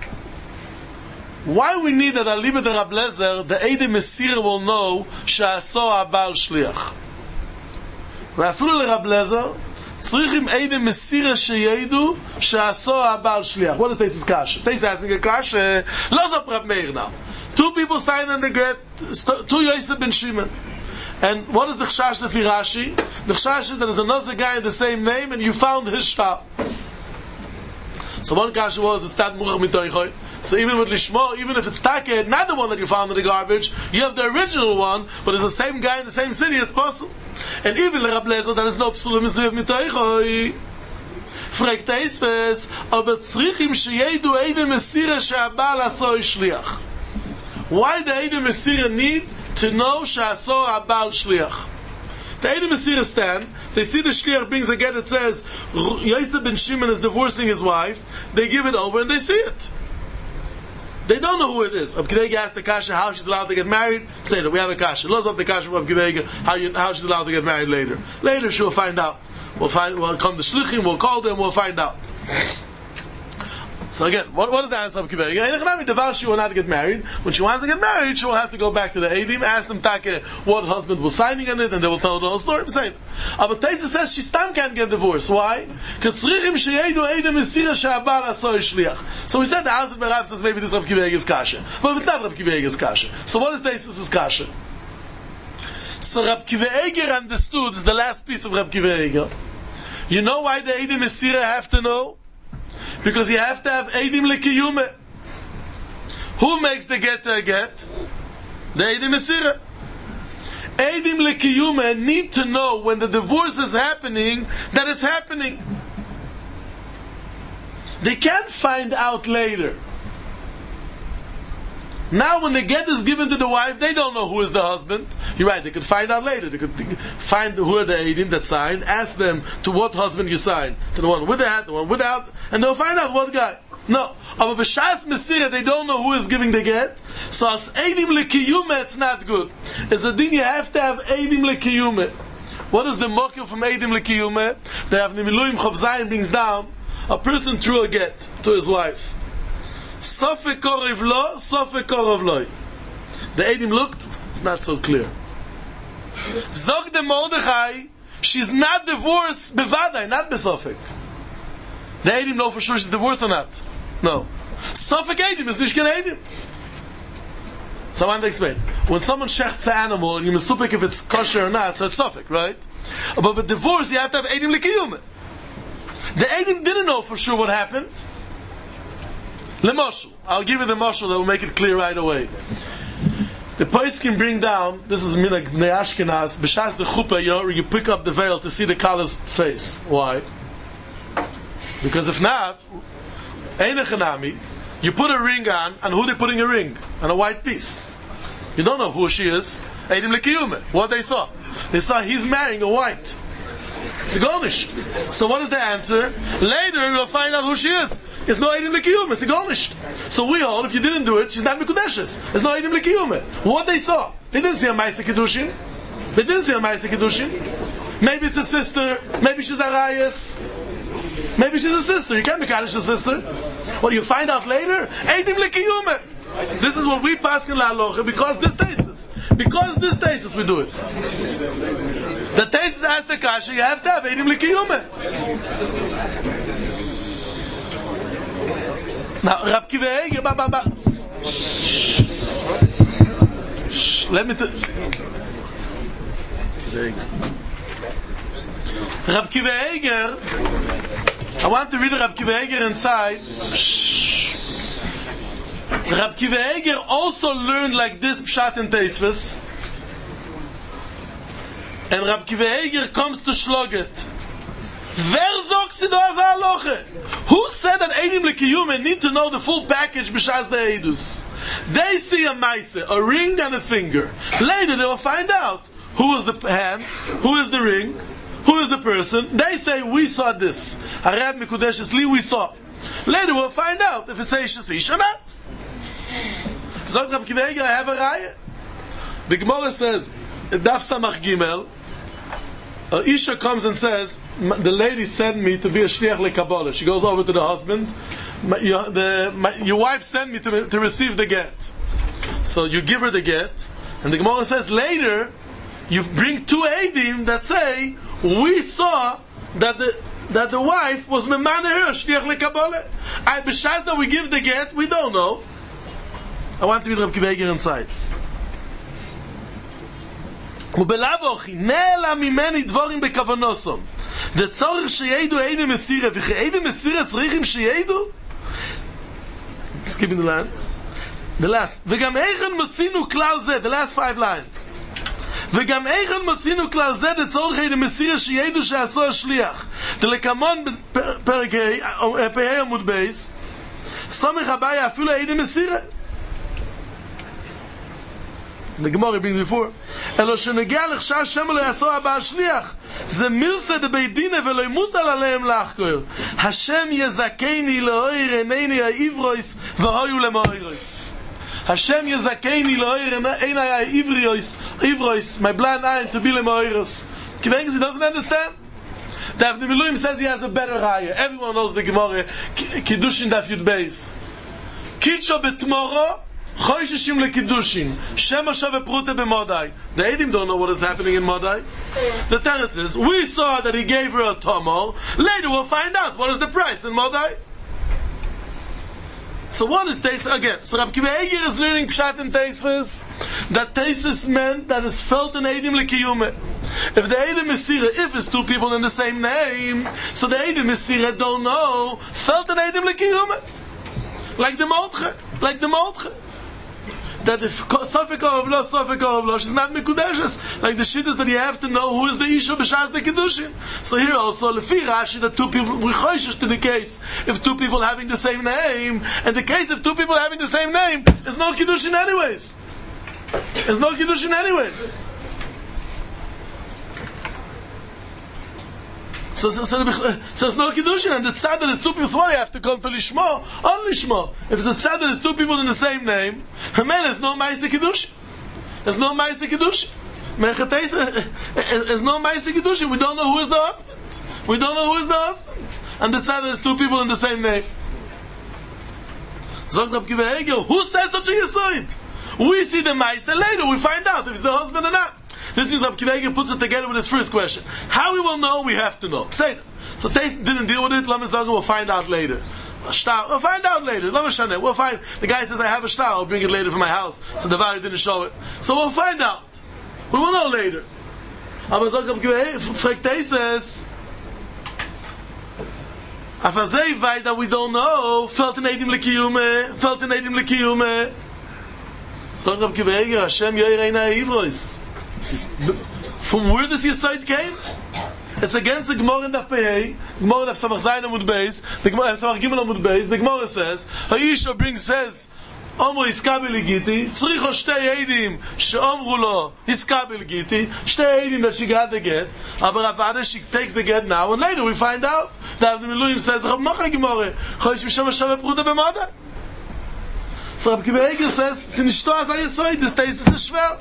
Why we need that Aliba de Rab Lezer, the Eidei Mesira will know שעשו הבעל שליח. ואפילו לרב לזר צריכים Eidei Mesira שידעו שעשו הבעל שליח. What is Teis's kasha? Teis asking a kasha. לא זאת Rab Meir now. Two people sign on the get, two Yosef ben Shimon. And what is the chashash lefi Rashi? The chashash is that there's another guy in the same name and you found his shtar. So one kasha was, it's that muchach mitoichoi. So even with Lishmo, even if it's Takeh, not the one that you found in the garbage, you have the original one, but it's the same guy in the same city, it's possible. And even Rab Lezer, there is no psulim misuyev mitoichoi. Fragt Teisves, aber tzrichim sheyedu Eidei Mesira she'abal asoi shliach. Why the Eidei Mesira need to know she'aso abal shliach? The Eidei Mesira stand, they see the shliach brings a get that says Yosef ben Shimon is divorcing his wife, they give it over and they see it. They don't know who it is. Rab Kiva Eger asked the kasha how she's allowed to get married. Say that we have a kasha. Let's have the kasha from Rab Kiva Eger how she's allowed to get married later. Later she'll find out. We'll come to shlichim, we'll call them, we'll find out. So again, what is the answer of Kiva Eger? She will not get married. When she wants to get married, she will have to go back to the Eidim, ask them Take what husband was signing on it, and they will tell the whole story. Same. But Teisves says she still can't get divorced. Why? Because tzrichim sheyedu Eidei Mesira she'abal asoi shliach. So we said the answer Berav says maybe this is Rab Kiva Eger's kasha, but it's not Rab Kiva Eger's kasha. So what is Teisves' kasha? So Rab Kiva Eger understood. This is the last piece of Rab Kiva Eger. You know why the Eidei Mesira have to know? Because you have to have Eidim Lekiyume. Who makes the get to a get? The Eidei Mesira. Eidim Lekiyume need to know when the divorce is happening that it's happening. They can't find out later. Now when the get is given to the wife, they don't know who is the husband. You're right, they could find out later. They could find who are the Eidim that signed, ask them to what husband you signed. To the one with the hat, the one without, and they'll find out what guy. No. But B'Shas Mesira, they don't know who is giving the get. So it's Eidim Lekiyume, it's not good. It's a thing you have to have Eidim Lekiyume. What is the mokil from Eidim Lekiyume? They have Nimiluim Chav Zayin brings down, a person threw a get to his wife. Sofek Korev Lo, Sofek Korev Loi. The Eidim looked, it's not so clear. Zog de Mordechai, she's not divorced, bevadai, not besofek. The Eidim know for sure she's divorced or not. No. Sofek Eidim is Nishken Eidim. So I want to explain. When someone shechts an animal, and you must if it's kosher or not, so it's sofek, right? But with divorce, you have to have Eidim Lekiyume. The Eidim didn't know for sure what happened. Lemoshel. I'll give you the moshel that will make it clear right away. The post can bring down, this is Minag Neashkenaz, B'shas the chuppah, you pick up the veil to see the color's face. Why? Because if not, Einechanami, you put a ring on, and who they putting a ring? On a white piece. You don't know who she is. Eidim Lekiyume. What they saw? They saw he's marrying a white. It's a garnish. So what is the answer? Later you'll find out who she is. It's no Eidim Lekiyume. It's a garnish. So we hold, if you didn't do it, she's not Mikudeshes. It's no Eidim Lekiyume. What they saw? They didn't see a Maisa Kedushin. They didn't see a Maisa Kedushin. Maybe it's a sister. Maybe she's a Rayas. Maybe she's a sister. You can't be Kaddish a sister. What do you find out later? Eidim Lekiyume. This is what we pass in La Aloha because this thesis. Because this thesis we do it. The thesis asks the kasha, you have to have Eidim Lekiyume. Now, Rab Kiva Eiger, let me Rab Kiva Eiger, I want to read Rab Kiva Eiger inside. Rab Kiva Eiger also learned like this Pshat in Teisves. And Rab Kiva Eiger comes to Shloget. Who said that Eidim Lekiyume need to know the full package b'shas the Eidus? They see a maise, a ring and a finger. Later they will find out who is the hand, who is the ring, who is the person. They say, we saw this. Hared Mikudeshes Li, we saw. Later we'll find out if it's Eishes Ish or not. Zog Rab Kiva Eiger, I have a raya. The Gemara says, Daf Samach Gimel, Isha comes and says, the lady sent me to be a shliach lekabbalah. She goes over to the husband. Your wife sent me to receive the get. So you give her the get, and the Gemara says later you bring two eidim that say we saw that the wife was memane her shliach lekabbalah. B'shas that we give the get, we don't know. I want to be Rab Kiva Eiger inside. ובלאבוכי נעלה ממני דבורים בכוונוסום דצורך שידעו אידי מסירה וכי אידי מסירה צריכים שידעו skipping the lines the last וגם איכן מצינו כלל זה the last 5 lines וגם איכן מצינו כלל זה דצורך אידי מסירה שידעו שעשו השליח דלקמון בפרק ה' עמוד בייס סומך הבעיה אפילו אידי מסירה the Gemara brings before אלא שנגיע לחשע שם לא יעשו הבא השליח זה מילסה דביידינה ולא ימות עליהם לחקור השם יזכני לאויר עיני העברויס והיו למאוירויס השם יזכני לאויר עיני העברויס my blind eye to be למאוירוס he doesn't understand. The Avnei Miluim says he has a better raya. Everyone knows the Gemara Kiddushin Daf Yud Beis Kidsho betmoro Choshishim lekidushin, Shema shave prute b'modai. The Eidim don't know what is happening in Modai. The Teretz is, we saw that he gave her a tomor. Later we'll find out what is the price in Modai. So what is Teis again? So Rab Kiva Eiger is learning Pshat in Teisves that Teisves meant that is felt in Eidim lekiyume. If the Eidim Mesira, if it's two people in the same name, so the Eidim Mesira don't know felt in Eidim lekiyume. Like the Mordche. That if Sofik Oravlo, she's not Mikudeshes. Like the shit is that you have to know who is the Isha B'shas the Kiddushin. So here also, Lefi Rashi, that two people, we choishish to the case, if two people having the same name, and the case if two people having the same name, is no Kiddushin anyways. There's no Kiddushin anyways. So it's no Kiddushin, and the tzad that is two people, so what do you have to come to Lishmo? On Lishmo. If it's a tzad that is two people in the same name, there's no Ma'aseh Kiddushin. There's no Ma'aseh Kiddushin. There's no Ma'aseh Kiddushin. We don't know who is the husband. And the tzad that is two people in the same name. Zogt Rab Kiva Eiger, who said such a yesod? We see the Ma'aseh, later we find out if it's the husband or not. This means Rab Kiva Eiger puts it together with his first question. How we will know, we have to know. Say it. So Teis didn't deal with it, we'll find out later. We'll find out later. We'll find. The guy says, I have a star, I'll bring it later from my house. So the Vari didn't show it. So we'll find out. We will know later. Aber Rab Kiva Eiger fragt Teis, Afazei vai that we don't know, felt in Eidim Lekiyume. So Rab Akiva Eiger, Hashem Yoireina Ivrois. From where does Yesod came? It's against the Gemara in Daf Pei, Gemara in Daf Samach Zayin Amud Beis, the Gemara in Samach Gimel Amud Beis, the Gemara says, Ha'isha says, Omo Iskabel Giti, Tzricho Shtei Eidim, She'omru Lo, Iskabel Giti, Shtei Eidim that she got the get, aber Avada she takes the get now, and later we find out that the Miluim says, Chab Nocha Gemara, Chosh Misham Hashem Pruda B'Mada. So Rab Akiva Eiger says, Sinishto Azay Yesod, this taste is schwer.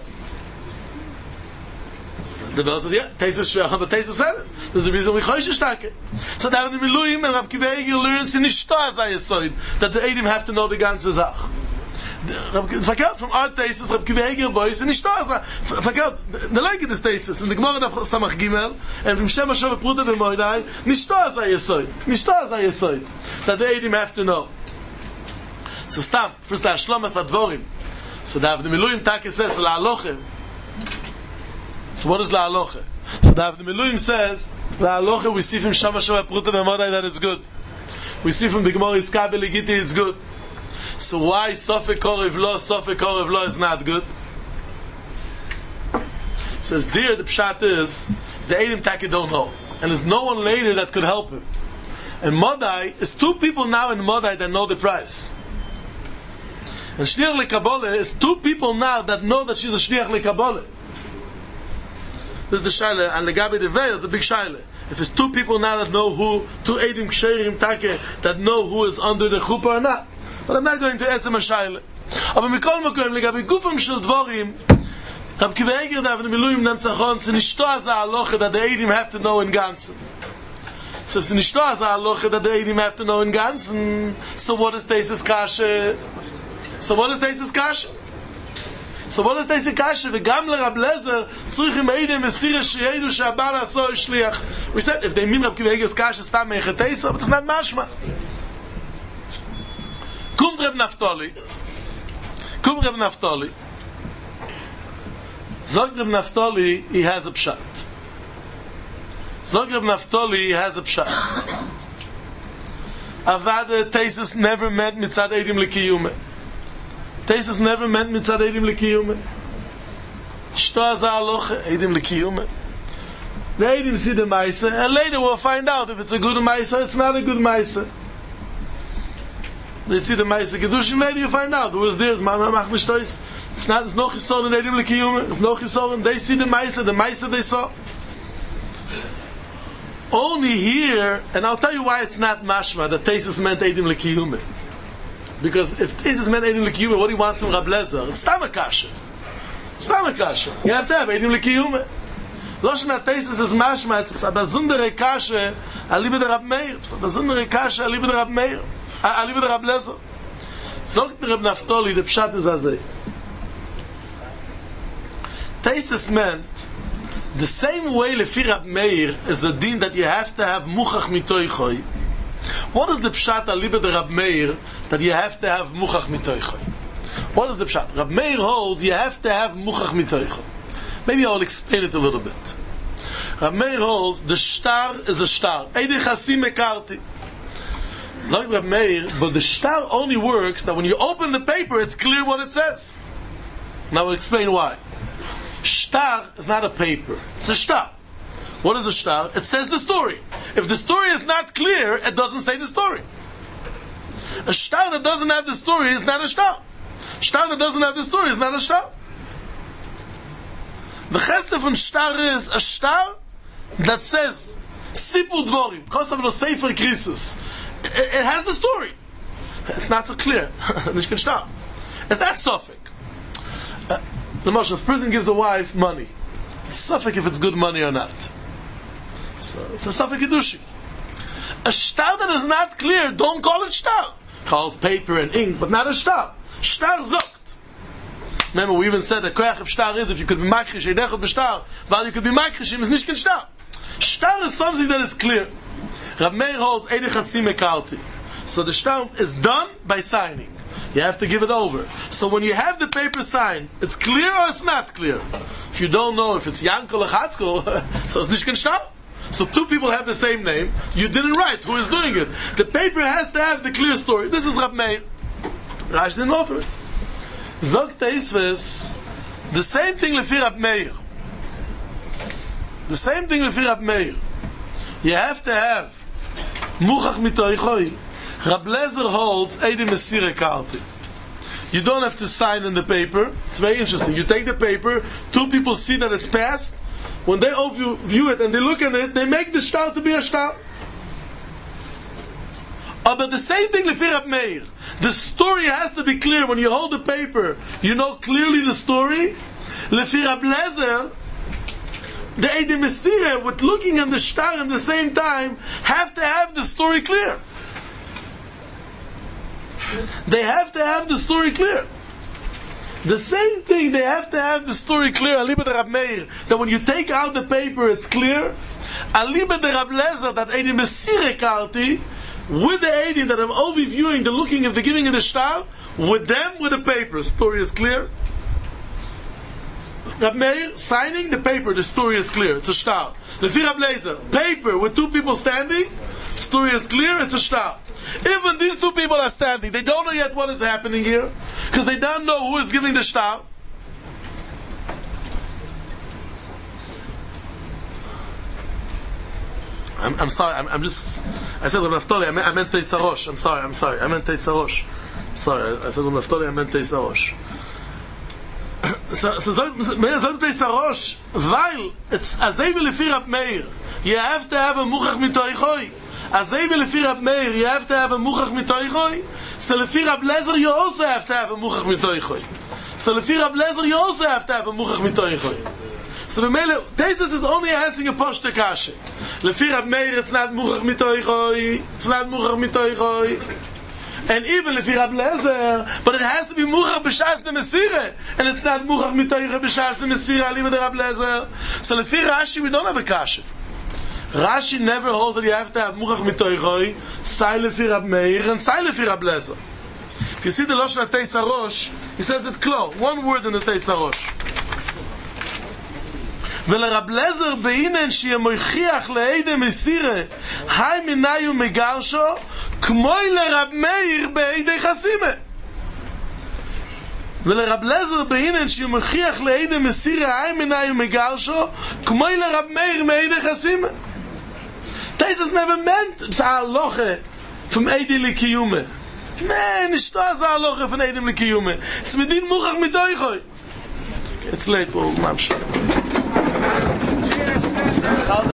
The Bell says, yeah, taste is schwer, but taste is seven. There's the reason we Chosh Shtake. So that the Miluim and Rab Akiva Eiger learn Sinishto Azay Yesod, that the Eidim have to know the ganze Zach. Verkehrt from our tastes, Rab Akiva Eiger boys, and Ishto Azay. Verkehrt, the like this tastes, in the Gemara of Samach Gimel, and from Shem Hashem Pruda B'Moedai, Nishto Azay Yesod, that the Eidim have to know. So Stam, first the Ashlomas Advorim. So the Miluim Taki says, La'aloche. So what is La'aloche? So the Miluim says, La'aloche, we see from Shem Hashem Pruda B'Moedai that it's good. We see from the Gemara Iskabel Giti it's good. So why Sofek Korev Lo is not good? It says there the pshat is the Eidim Taki don't know, and there's no one later that could help him. And Modai is two people now in Modai that know the price. And Shliach LeKabbalah is two people now that know that she's a Shliach LeKabbalah. This is the Shaila, and Legabi the Veil is a big Shaila. If it's two people now that know who, two Eidim Ksherim Take that know who is under the chuppah or not. But I'm not going to answer my Shaila. Aber mikol mokom Legabi Gufam Shel Dvorim, Rab Akiva Eiger da the Miluim Nemtzachon, it's Nishto Azay Aloche that the Eidim have to know in Ganzen. So if it's Nishto Azay Aloche that the Eidim have to know in Ganzen, so what is Teisus Kashe? So what is Teisus Kashe? V'gam l'Rab Lezer tzrichim Eidim Mesira sheyedu she'abal aso shliach. We said if they mean Rab Akiva Eiger's Kashe stam meichet Teisa, but it's not mashma. Kum Reb Naftali. Zog Reb Naftali, he has a pshat. Avada Teisus never meant mitzad Eidim Lekiyume. Shto Azay Aloche, Eidim Lekiyume. The Eidim see the Maisa, and later we'll find out if it's a good Maisa or it's not a good Maisa. They see the Maisa Kedushin, later you find out who was there. It's not, it's no Chisor in Eidim Lekiyume, it's no Chisor, and they see the Maisa they saw. Only here, and I'll tell you why it's not mashma that Teisus meant Eidim Lekiyume. Because if Teisus meant Eidim Lekiyume, what he wants from Rab Lezer? It's Stam Kasha. You have to have Eidim Lekiyume. Loshen Teisus is mashma. It's a besondere Kasha alibe der Rab Meir. It's a besondere Kasha alibe der Rab Meir. Alibe der Rab Lezer. Sogt der Reb Naftali, the pshat is azay. Teisus meant the same way lefi Rab Meir is the din that you have to have muchach mitoichoi. What is the pshat alibe der Rab Meir that you have to have muchach mitoichoi? What is the pshat? Rab Meir holds you have to have muchach mitoichoi. Maybe I'll explain it a little bit. Rab Meir holds the shtar is a shtar. Eidei chasim mekarti. Zog Rab Meir, but the shtar only works that when you open the paper, it's clear what it says. Now I'll explain why. Shtar is not a paper. It's a shtar. What is a shtar? It says the story. If the story is not clear, it doesn't say the story. A shtar that doesn't have the story is not a shtar. Shtar that doesn't have the story is not a shtar. The chesed from shtar is a shtar that says Sipur Dvorim, Kosav lo Sefer Krisus. It has the story. It's not so clear. It's not Sofik. The Moshe, if a person gives a wife money, it's Sofik if it's good money or not. So it's a Sofik Kedushi. A shtar that is not clear, don't call it shtar. Call it paper and ink, but not a shtar. Shtar zokt. Remember, we even said that koyach of shtar is if you could be makrish, yedechot b'shtar, while you could be makrish, is nicht ken shtar. Shtar is something that is clear. Rab Meir holds eidei chasim mekarti. So the shtar is done by signing. You have to give it over. So when you have the paper signed, it's clear or it's not clear. If you don't know if it's Yankel or Chatzkel, so it's nicht ken shtar. So two people have the same name. You didn't write who is doing it. The paper has to have the clear story. This is Rab Meir. Rashi didn't author it. Zog Teisves, the same thing lefi Rab Meir. The same thing lefi Rab Meir. You have to have Muchach Mitoichoi. Rab Lezer holds Eidi Mesire Karti. You don't have to sign in the paper. It's very interesting. You take the paper, two people see that it's passed. When they view it and they look at it, they make the shtar to be a shtar. But the same thing lefi Rab Meir. The story has to be clear. When you hold the paper, you know clearly the story. Lefi Rab Lezer, the Eidi Mesire, with looking at the shtar at the same time, have to have the story clear. They have to have the story clear. The same thing, they have to have the story clear. Aliba de Rab Meir, that when you take out the paper, it's clear. Aliba de Rab Lezer, that Eidi Mesire Karti, with the Eidim that I'm overviewing the looking of the giving of the shtar, with them, with the paper, story is clear. Rab Meir signing the paper, the story is clear, it's a shtar. Lefi Rab Lezer, paper with two people standing, story is clear, it's a shtar. Even these two people are standing, they don't know yet what is happening here, because they don't know who is giving the shtar. I'm sorry, I said Rav Naftali, I meant Teisarosh. I'm sorry, I meant Teisarosh. Sorry, I said Rav Naftali, I meant Teisarosh. So sagt Teisarosh, weil it's Azay lefi Rab Meir, you have to have a Muchach Mitoichoi. Azay lefi Rab Meir, you have to have a Muchach Mitoichoi. So lefi Rab Lezer, you also have to have a Muchach Mitoichoi. So lefi Rab Lezer, you also have to have a Muchach Mitoichoi. So the Mele, Teisus is only asking a Poshte Kashe. Lefi Rab Meir, it's not Muchach Mitoichoi. It's not Muchach Mitoichoi. And even Lefi Rab Lezer, but it has to be Muchach B'shas de Mesire. And it's not Muchach Mitoichoi B'shas de Mesire, Aliva de Rab Lezer. So Lefi Rashi, we don't have a Kashe. Rashi never holds that you have to have Muchach Mitoichoi, Sai Lefi Rab Meir, and Sai Lefi Rab Lezer. If you see the Lashon HaTeisarosh, he says it close. One word in the Teisarosh. ולרב לזר באינן שיהיה מוכיח לעדי מסירה היי מנאי ומגרשו כמוי לרב מאיר בעדי חסימה ולרב לזר באינן שיהיה מוכיח לעדי מסירה היי מנאי ומגרשו כמוי לרב מאיר בעדי חסימה. Teisus never meant Zahaloche from Eidi Likiyume. Nee, nicht da Zahaloche von Eidi Likiyume. It's Medin Muchach Mitoichoi. It's late, Mamshah.